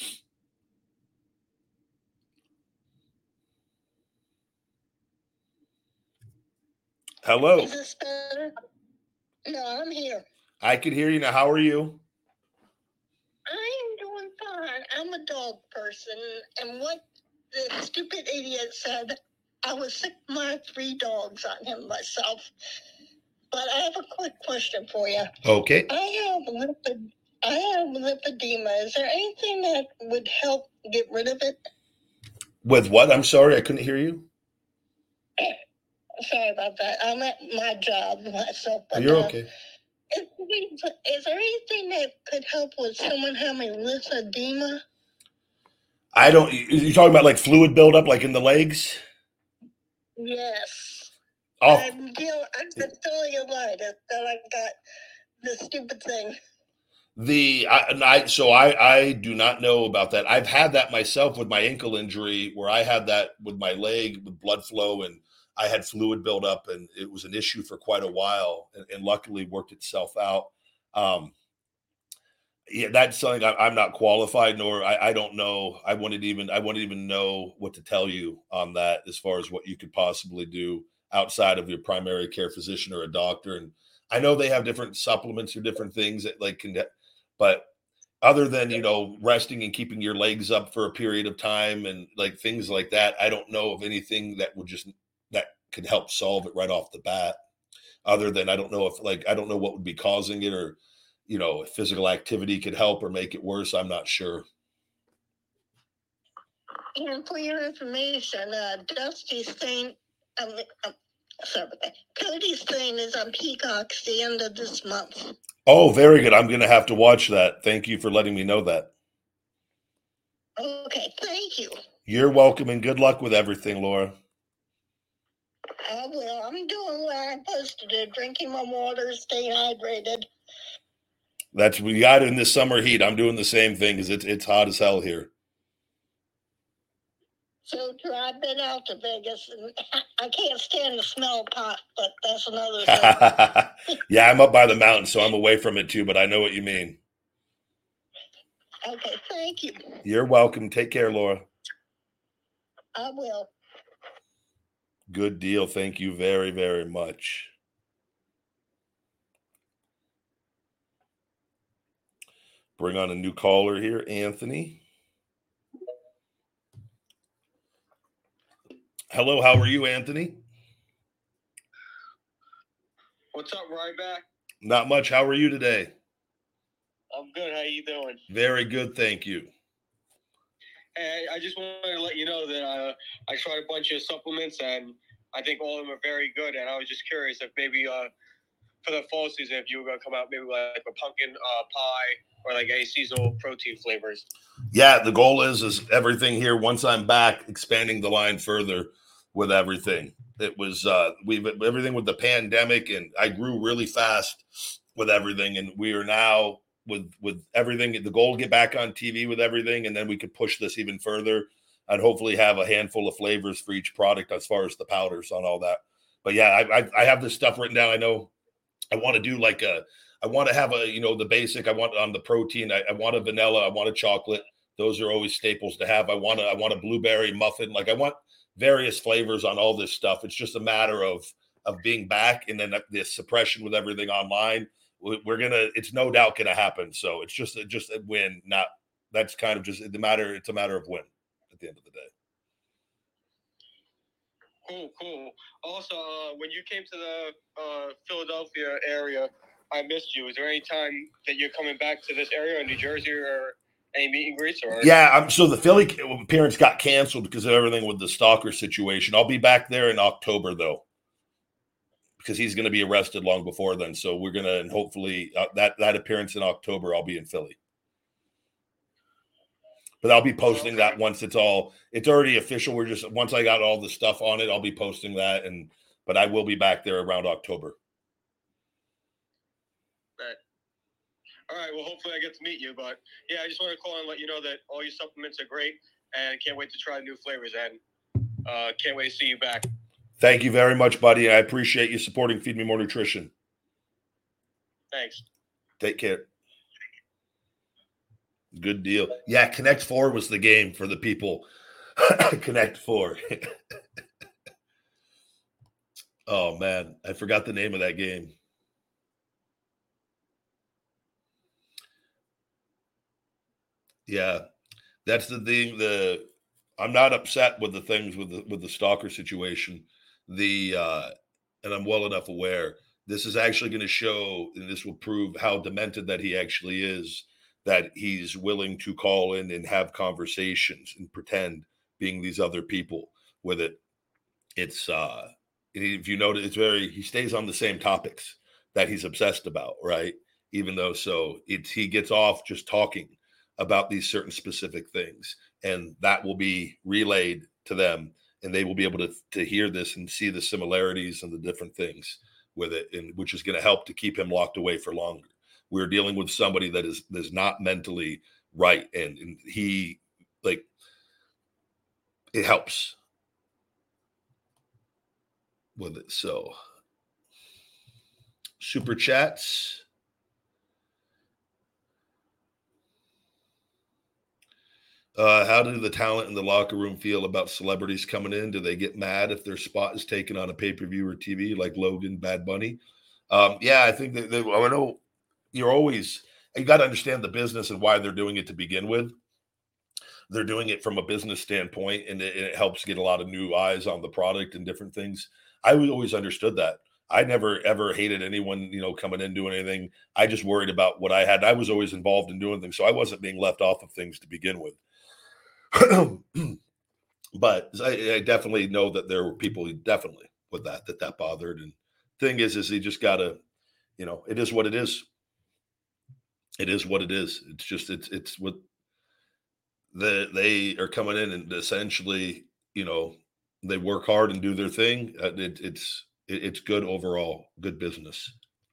Hello. Is this better? No, I'm here. I can hear you now. How are you? I am doing fine. I'm a dog person, and what the stupid idiot said, I was sick of my three dogs on him myself. But I have a quick question for you. Okay. I have lipid, I have lipedema. Is there anything that would help get rid of it? With what? I'm sorry, I couldn't hear you. Sorry about that. I'm at my job myself. But, You're uh, okay. Is, is there anything that could help with someone having lymphedema? I don't. You're talking about like fluid buildup, like in the legs? Yes. Oh, I'm, deal, I'm just telling you why that, that I got the stupid thing. The I, and I so I I do not know about that. I've had that myself with my ankle injury, where I had that with my leg with blood flow, and I had fluid buildup, and it was an issue for quite a while, and, and luckily worked itself out. Um, yeah, that's something I, I'm not qualified, nor I, I don't know. I wouldn't even I wouldn't even know what to tell you on that as far as what you could possibly do outside of your primary care physician or a doctor. And I know they have different supplements or different things that like can, but other than, you know, resting and keeping your legs up for a period of time and like things like that, I don't know of anything that would just that could help solve it right off the bat. Other than I don't know if like I don't know what would be causing it, or you know, if physical activity could help or make it worse. I'm not sure. And for your information, uh, Dusty's thing, um, um, sorry about that. Cody's thing is on Peacock's the end of this month. Oh, very good. I'm going to have to watch that. Thank you for letting me know that. Okay, thank you. You're welcome, and good luck with everything, Laura. I will. I'm doing what I'm supposed to do, drinking my water, staying hydrated. That's we got it in this summer heat. I'm doing the same thing because it's it's hot as hell here. So true. I've been out to Vegas, and I can't stand the smell of pot, but that's another thing. Yeah, I'm up by the mountain, so I'm away from it too, but I know what you mean. Okay, thank you. You're welcome. Take care, Laura. I will. Good deal. Thank you very, very much. Bring on a new caller here, Anthony. Hello, how are you, Anthony? What's up, Ryback? Not much. How are you today? I'm good. How you doing? Very good, thank you. Hey, I just wanted to let you know that uh, I tried a bunch of supplements, and I think all of them are very good. And I was just curious if maybe uh, for the fall season, if you were going to come out maybe like a pumpkin uh, pie or like any seasonal protein flavors. Yeah, the goal is is everything here. Once I'm back, expanding the line further with everything. It was uh, we've everything with the pandemic, and I grew really fast with everything, and we are now with with everything. The goal to get back on T V with everything, and then we could push this even further and hopefully have a handful of flavors for each product as far as the powders on all that. But yeah, I I, I have this stuff written down. I know I want to do like a I want to have a you know the basic. I want on the protein. I, I want a vanilla. I want a chocolate. Those are always staples to have. I want a I want a blueberry muffin. Like I want various flavors on all this stuff. It's just a matter of of being back, and then the suppression with everything online. We're gonna. It's no doubt gonna happen. So it's just a, just a win. Not that's kind of just the matter. It's a matter of win at the end of the day. Cool, cool. Also, uh, when you came to the uh, Philadelphia area, I missed you. Is there any time that you're coming back to this area in New Jersey or any meet and greets? Or yeah, I'm, so the Philly appearance got canceled because of everything with the stalker situation. I'll be back there in October though, because he's going to be arrested long before then. So we're going to, and hopefully uh, that, that appearance in October, I'll be in Philly. But I'll be posting that once it's all, it's already official. We're just, once I got all the stuff on it, I'll be posting that. And, but I will be back there around October. Right. All right. Well, hopefully I get to meet you, but yeah, I just want to call and let you know that all your supplements are great and can't wait to try new flavors, and uh, can't wait to see you back. Thank you very much, buddy. I appreciate you supporting Feed Me More Nutrition. Thanks. Take care. Good deal. Yeah, Connect Four was the game for the people. Connect Four. Oh, man. I forgot the name of that game. Yeah, that's the thing. The I'm not upset with the things with the with the stalker situation. The uh, and I'm well enough aware this is actually going to show, and this will prove how demented that he actually is, that he's willing to call in and have conversations and pretend being these other people with it. It's uh, if you notice, it's very he stays on the same topics that he's obsessed about, right? Even though, so it's, he gets off just talking about these certain specific things, and that will be relayed to them, and they will be able to, to hear this and see the similarities and the different things with it, and which is going to help to keep him locked away for longer. We're dealing with somebody that is, is not mentally right. And, and he, like, it helps with it. So super chats. Uh, how do the talent in the locker room feel about celebrities coming in? Do they get mad if their spot is taken on a pay-per-view or T V like Logan, Bad Bunny? Um, yeah, I think that they, I know you're always, you got to understand the business and why they're doing it to begin with. They're doing it from a business standpoint, and it, it helps get a lot of new eyes on the product and different things. I always understood that. I never, ever hated anyone, you know, coming in doing anything. I just worried about what I had. I was always involved in doing things, so I wasn't being left off of things to begin with. But I, I definitely know that there were people definitely with that, that that bothered. And thing is, is you just got to, you know, it is what it is. It is what it is. It's just, it's, it's what the, they are coming in and essentially, you know, they work hard and do their thing. Uh, it, it's, it, it's good overall, good business.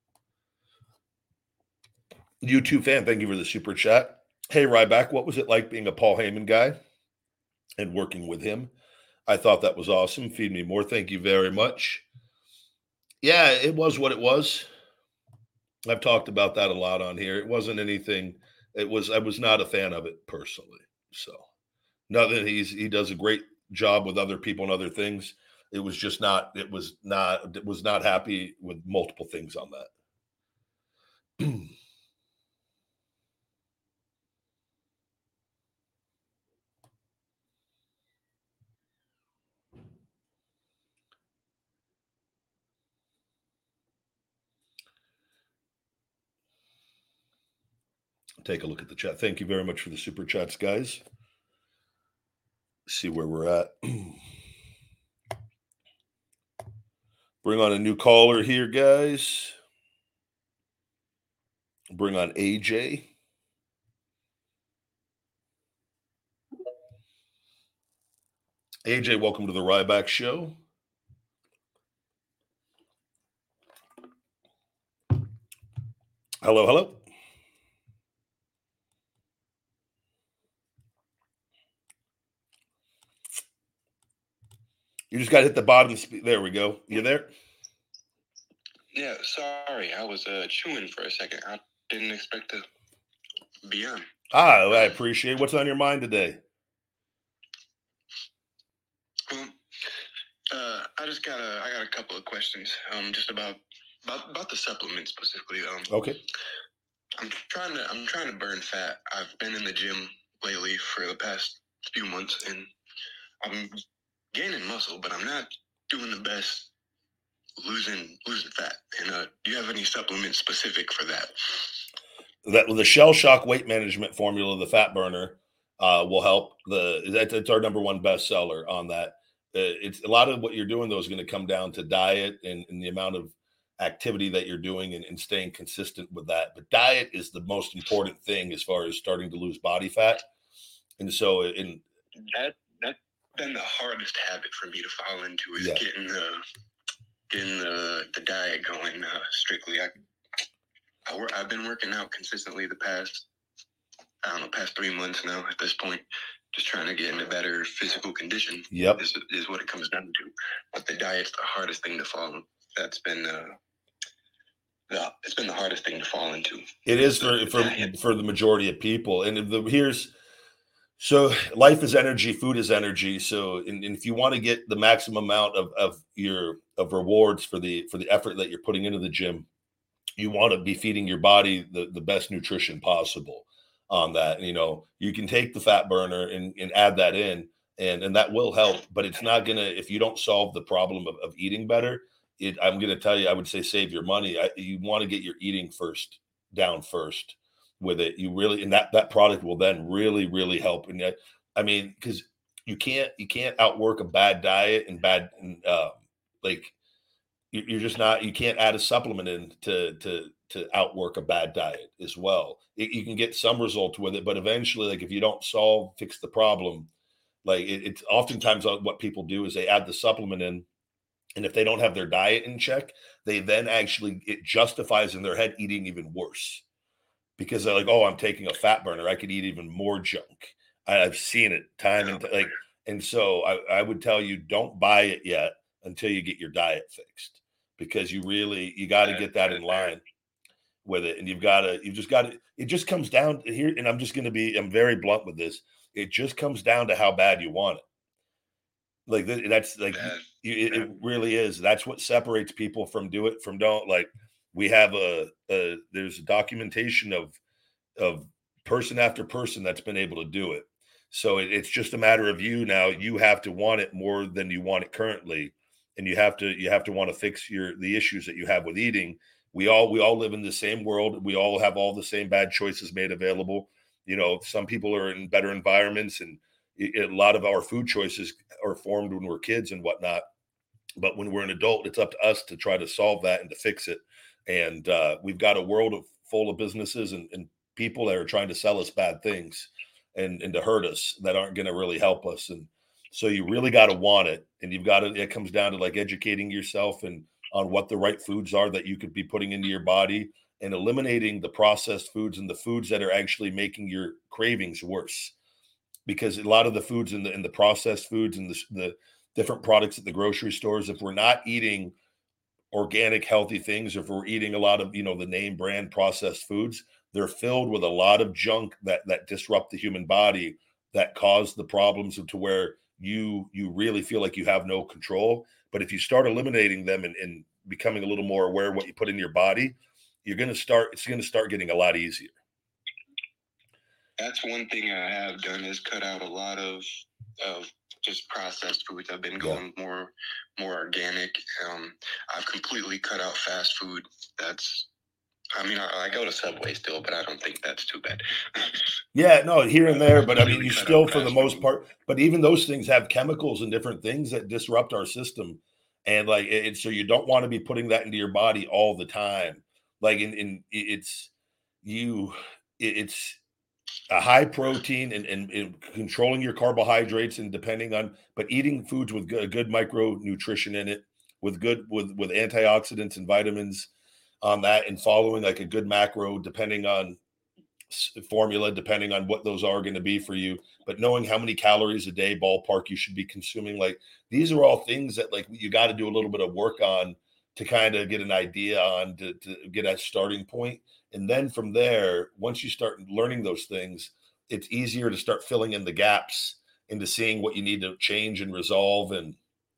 YouTube fan, thank you for the super chat. Hey, Ryback, what was it like being a Paul Heyman guy and working with him? I thought that was awesome. Feed me more. Thank you very much. Yeah, it was what it was. I've talked about that a lot on here. It wasn't anything. It was, I was not a fan of it personally. So nothing. He's, he does a great job with other people and other things. It was just not, it was not, it was not happy with multiple things on that. Take a look at the chat. Thank you very much for the super chats, guys. See where we're at. Bring on a new caller here, guys. Bring on A J. A J, welcome to the Ryback Show. Hello, hello. You just got to hit the bottom. Spe- there we go. You there? Yeah, sorry. I was uh, chewing for a second. I didn't expect to be on. Ah, I appreciate it. What's on your mind today? Well, uh, I just got a, I got a couple of questions um, just about, about about the supplements specifically. Um, okay. I'm trying to I'm trying to burn fat. I've been in the gym lately for the past few months, and I'm gaining muscle, but I'm not doing the best losing losing fat. And uh, do you have any supplements specific for that? That the Shell Shock weight management formula, the fat burner, uh, will help. The that, it's our number one bestseller on that. Uh, it's a lot of what you're doing though is going to come down to diet and, and the amount of activity that you're doing and, and staying consistent with that. But diet is the most important thing as far as starting to lose body fat. And so in that that's been the hardest habit for me to fall into is yeah. getting the getting the, the diet going uh, strictly. I, I work, I've been working out consistently the past, I don't know, past three months now at this point, just trying to get in a better physical condition. Yep. Is, is what it comes down to. But the diet's the hardest thing to fall. That's been, uh, the, it's been the hardest thing to fall into. It is for, for, for the majority of people. And the, here's, so life is energy, food is energy. So and, and if you want to get the maximum amount of, of your, of rewards for the, for the effort that you're putting into the gym, you want to be feeding your body the, the best nutrition possible on that. And, you know, you can take the fat burner and, and add that in and, and that will help, but it's not going to, if you don't solve the problem of, of eating better, it, I'm going to tell you, I would say, save your money. I, you want to get your eating first down first with it. You really, and that, that product will then really, really help. And that, I mean, cause you can't, you can't outwork a bad diet and bad, and, uh, like, you're just not, you can't add a supplement in to, to, to outwork a bad diet as well. It, you can get some results with it, but eventually, like if you don't solve, fix the problem, like it, it's oftentimes what people do is they add the supplement in. And if they don't have their diet in check, they then actually, it justifies in their head eating even worse because they're like, oh, I'm taking a fat burner. I could eat even more junk. I, I've seen it time and t- like, and so I, I would tell you, don't buy it yet until you get your diet fixed, because you really, you got to get that in line with it. And you've got to, you've just got to, it just comes down to here. And I'm just going to be, I'm very blunt with this. It just comes down to how bad you want it. Like that's like, it, it really is. That's what separates people from do it from don't. Like we have a, a there's a documentation of, of person after person that's been able to do it. So it, it's just a matter of you now. You have to want it more than you want it currently. And you have to, you have to want to fix your, the issues that you have with eating. We all, we all live in the same world. We all have all the same bad choices made available. You know, some people are in better environments, and a lot of our food choices are formed when we're kids and whatnot. But when we're an adult, it's up to us to try to solve that and to fix it. And uh, we've got a world of full of businesses and, and people that are trying to sell us bad things and, and to hurt us that aren't going to really help us. And so you really got to want it. And you've got to, it comes down to like educating yourself and on what the right foods are that you could be putting into your body, and eliminating the processed foods and the foods that are actually making your cravings worse. Because a lot of the foods in the, in the processed foods and the, the different products at the grocery stores, if we're not eating organic, healthy things, if we're eating a lot of, you know, the name brand processed foods, they're filled with a lot of junk that, that disrupt the human body, that cause the problems to where you, you really feel like you have no control. But if you start eliminating them and, and becoming a little more aware of what you put in your body, you're going to start, it's going to start getting a lot easier. That's one thing I have done, is cut out a lot of of just processed foods. I've been going yeah. more more organic. Um, I've completely cut out fast food. That's, I mean, I, I go to Subway still, but I don't think that's too bad. Yeah, no, here and there, but I mean, you still, for the most part, but even those things have chemicals and different things that disrupt our system. And like, it, so you don't want to be putting that into your body all the time. Like in, in it's you, it, it's, a high protein and, and, and controlling your carbohydrates, and depending on, but eating foods with good, good micronutrition in it, with good, with, with antioxidants and vitamins on that, and following like a good macro, depending on formula, depending on what those are going to be for you, but knowing how many calories a day ballpark you should be consuming. Like these are all things that like you got to do a little bit of work on to kind of get an idea on, to, to get a starting point. And then from there, once you start learning those things, it's easier to start filling in the gaps into seeing what you need to change and resolve. And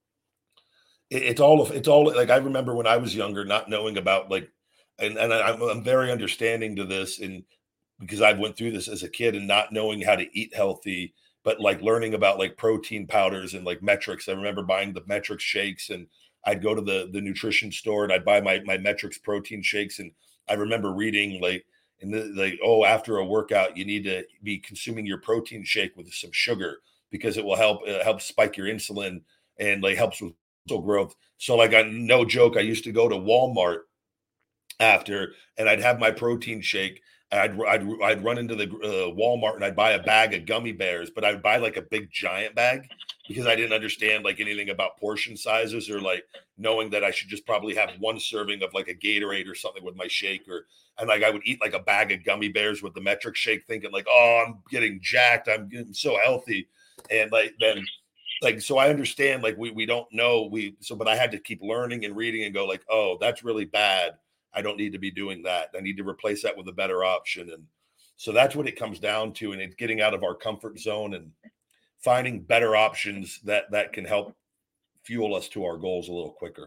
it, it's all, it's all like, I remember when I was younger, not knowing about like, and, and I'm, I'm very understanding to this, and because I've went through this as a kid, and not knowing how to eat healthy, but like learning about like protein powders and like Metrics. I remember buying the Metrics shakes, and I'd go to the, the nutrition store and I'd buy my, my Metrics protein shakes. And I remember reading like, and the, like, oh, after a workout, you need to be consuming your protein shake with some sugar, because it will help, it helps spike your insulin and like helps with muscle growth. So like, I, no joke, I used to go to Walmart after, and I'd have my protein shake. I'd, I'd, I'd run into the uh, Walmart and I'd buy a bag of gummy bears, but I'd buy like a big giant bag, because I didn't understand like anything about portion sizes, or like knowing that I should just probably have one serving of like a Gatorade or something with my shake. Or, and like I would eat like a bag of gummy bears with the Metric shake, thinking like, oh, I'm getting jacked, I'm getting so healthy. And like, then like, so I understand, like we, we don't know, we, so, but I had to keep learning and reading and go like, oh, that's really bad. I don't need to be doing that. I need to replace that with a better option. And so that's what it comes down to. And it's getting out of our comfort zone and finding better options that, that can help fuel us to our goals a little quicker.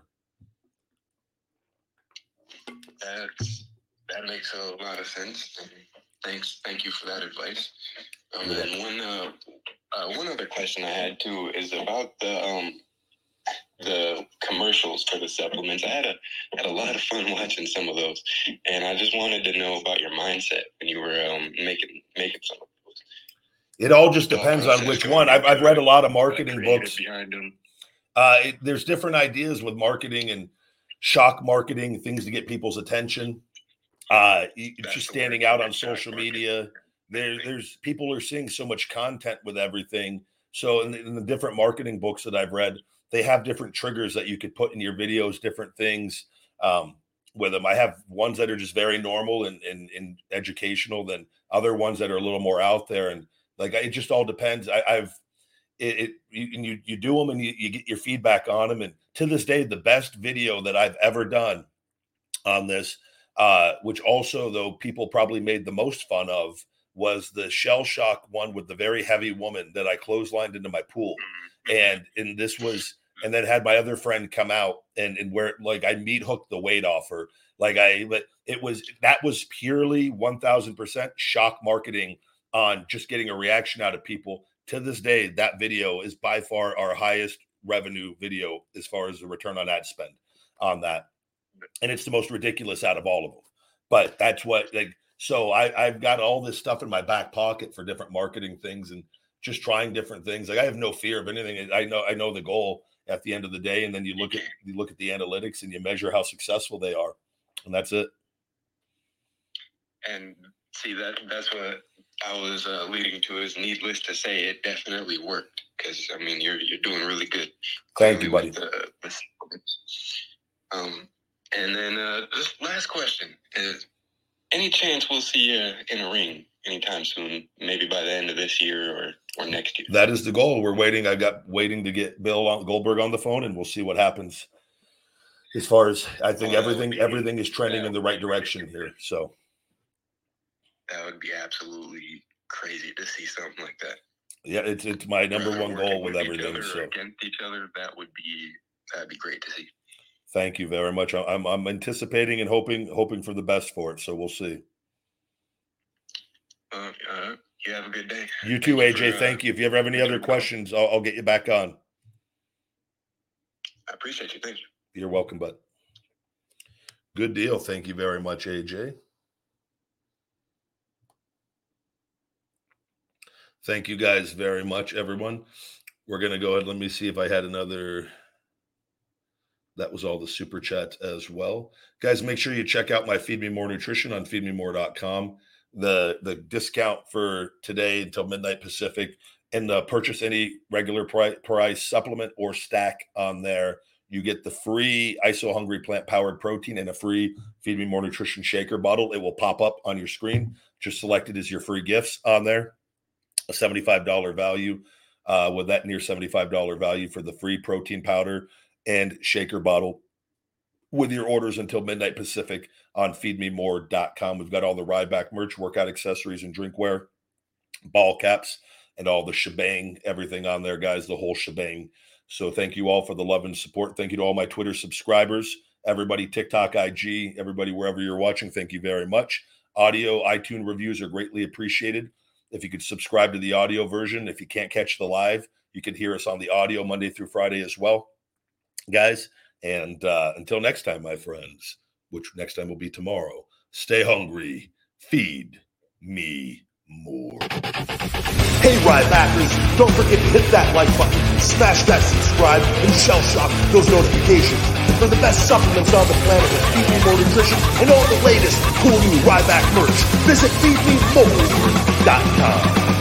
That's, that makes a lot of sense. Thanks. Thank you for that advice. Um, and one, uh, uh, one other question I had too is about the, um, the commercials for the supplements. I had a had a lot of fun watching some of those, and I just wanted to know about your mindset when you were um, making making some of those. It all just depends on which one. I've I've read a lot of marketing books. Uh, it, there's different ideas with marketing, and shock marketing, things to get people's attention. Uh, it's just standing out on social media. There, there's people are seeing so much content with everything. So in the, in the different marketing books that I've read, they have different triggers that you could put in your videos, different things um, with them. I have ones that are just very normal and, and, and educational, then other ones that are a little more out there. And like, it just all depends. I, I've, it, it you, and you, you do them and you, you get your feedback on them. And to this day, the best video that I've ever done on this, uh, which also though people probably made the most fun of, was the shell shock one with the very heavy woman that I clotheslined into my pool. And, and this was, and then had my other friend come out and, and where like I meat hooked the weight off her. Like I, but it was, that was purely one thousand percent shock marketing on just getting a reaction out of people. To this day, that video is by far our highest revenue video as far as the return on ad spend on that. And it's the most ridiculous out of all of them. But that's what, like, so I, I've got all this stuff in my back pocket for different marketing things and just trying different things. Like I have no fear of anything. I know, I know the goal at the end of the day. And then you look at, you look at the analytics and you measure how successful they are. And that's it. And see, that that's what I was uh, leading to, is needless to say, it definitely worked. Cause I mean, you're, you're doing really good. Thank you, buddy. The, the, um, and then uh, this last question is, any chance we'll see you in a ring anytime soon, maybe by the end of this year or, or next year? That is the goal. We're waiting. I got waiting to get Bill Goldberg on the phone, and we'll see what happens. As far as I think oh, everything, be, everything is trending in the right direction here. So that would be absolutely crazy to see something like that. Yeah, it's it's my number one goal with, with everything. Each so against each other, that would be that'd be great to see. Thank you very much. I'm I'm anticipating and hoping hoping for the best for it. So we'll see. Uh, uh, you have a good day. You too, A J. For, uh, thank you. If you ever have any other questions, I'll, I'll get you back on. I appreciate you. Thank you. You're welcome, bud. Good deal. Thank you very much, A J. Thank you guys very much, everyone. We're going to go ahead. Let me see if I had another. That was all the super chats as well. Guys, make sure you check out my Feed Me More Nutrition on feed me more dot com. The the discount for today until midnight Pacific, and the purchase any regular price, price supplement or stack on there. You get the free Iso Hungry Plant Powered Protein and a free Feed Me More Nutrition shaker bottle. It will pop up on your screen. Just select it as your free gifts on there. A seventy-five dollars value uh, with that near seventy-five dollars value for the free protein powder and shaker bottle with your orders until midnight Pacific on feed me more dot com. We've got all the Ryback merch, workout accessories, and drinkware, ball caps, and all the shebang, everything on there, guys, the whole shebang. So thank you all for the love and support. Thank you to all my Twitter subscribers, everybody, TikTok, I G, everybody, wherever you're watching. Thank you very much. Audio, iTunes reviews are greatly appreciated. If you could subscribe to the audio version, if you can't catch the live, you can hear us on the audio Monday through Friday as well, guys. And uh, until next time, my friends, which next time will be tomorrow, stay hungry, feed me more. Hey, Rybackers, don't forget to hit that like button, smash that subscribe, and shell shock those notifications. For the best supplements on the planet with Feed Me More Nutrition and all the latest cool new Ryback merch, visit feed me more dot com.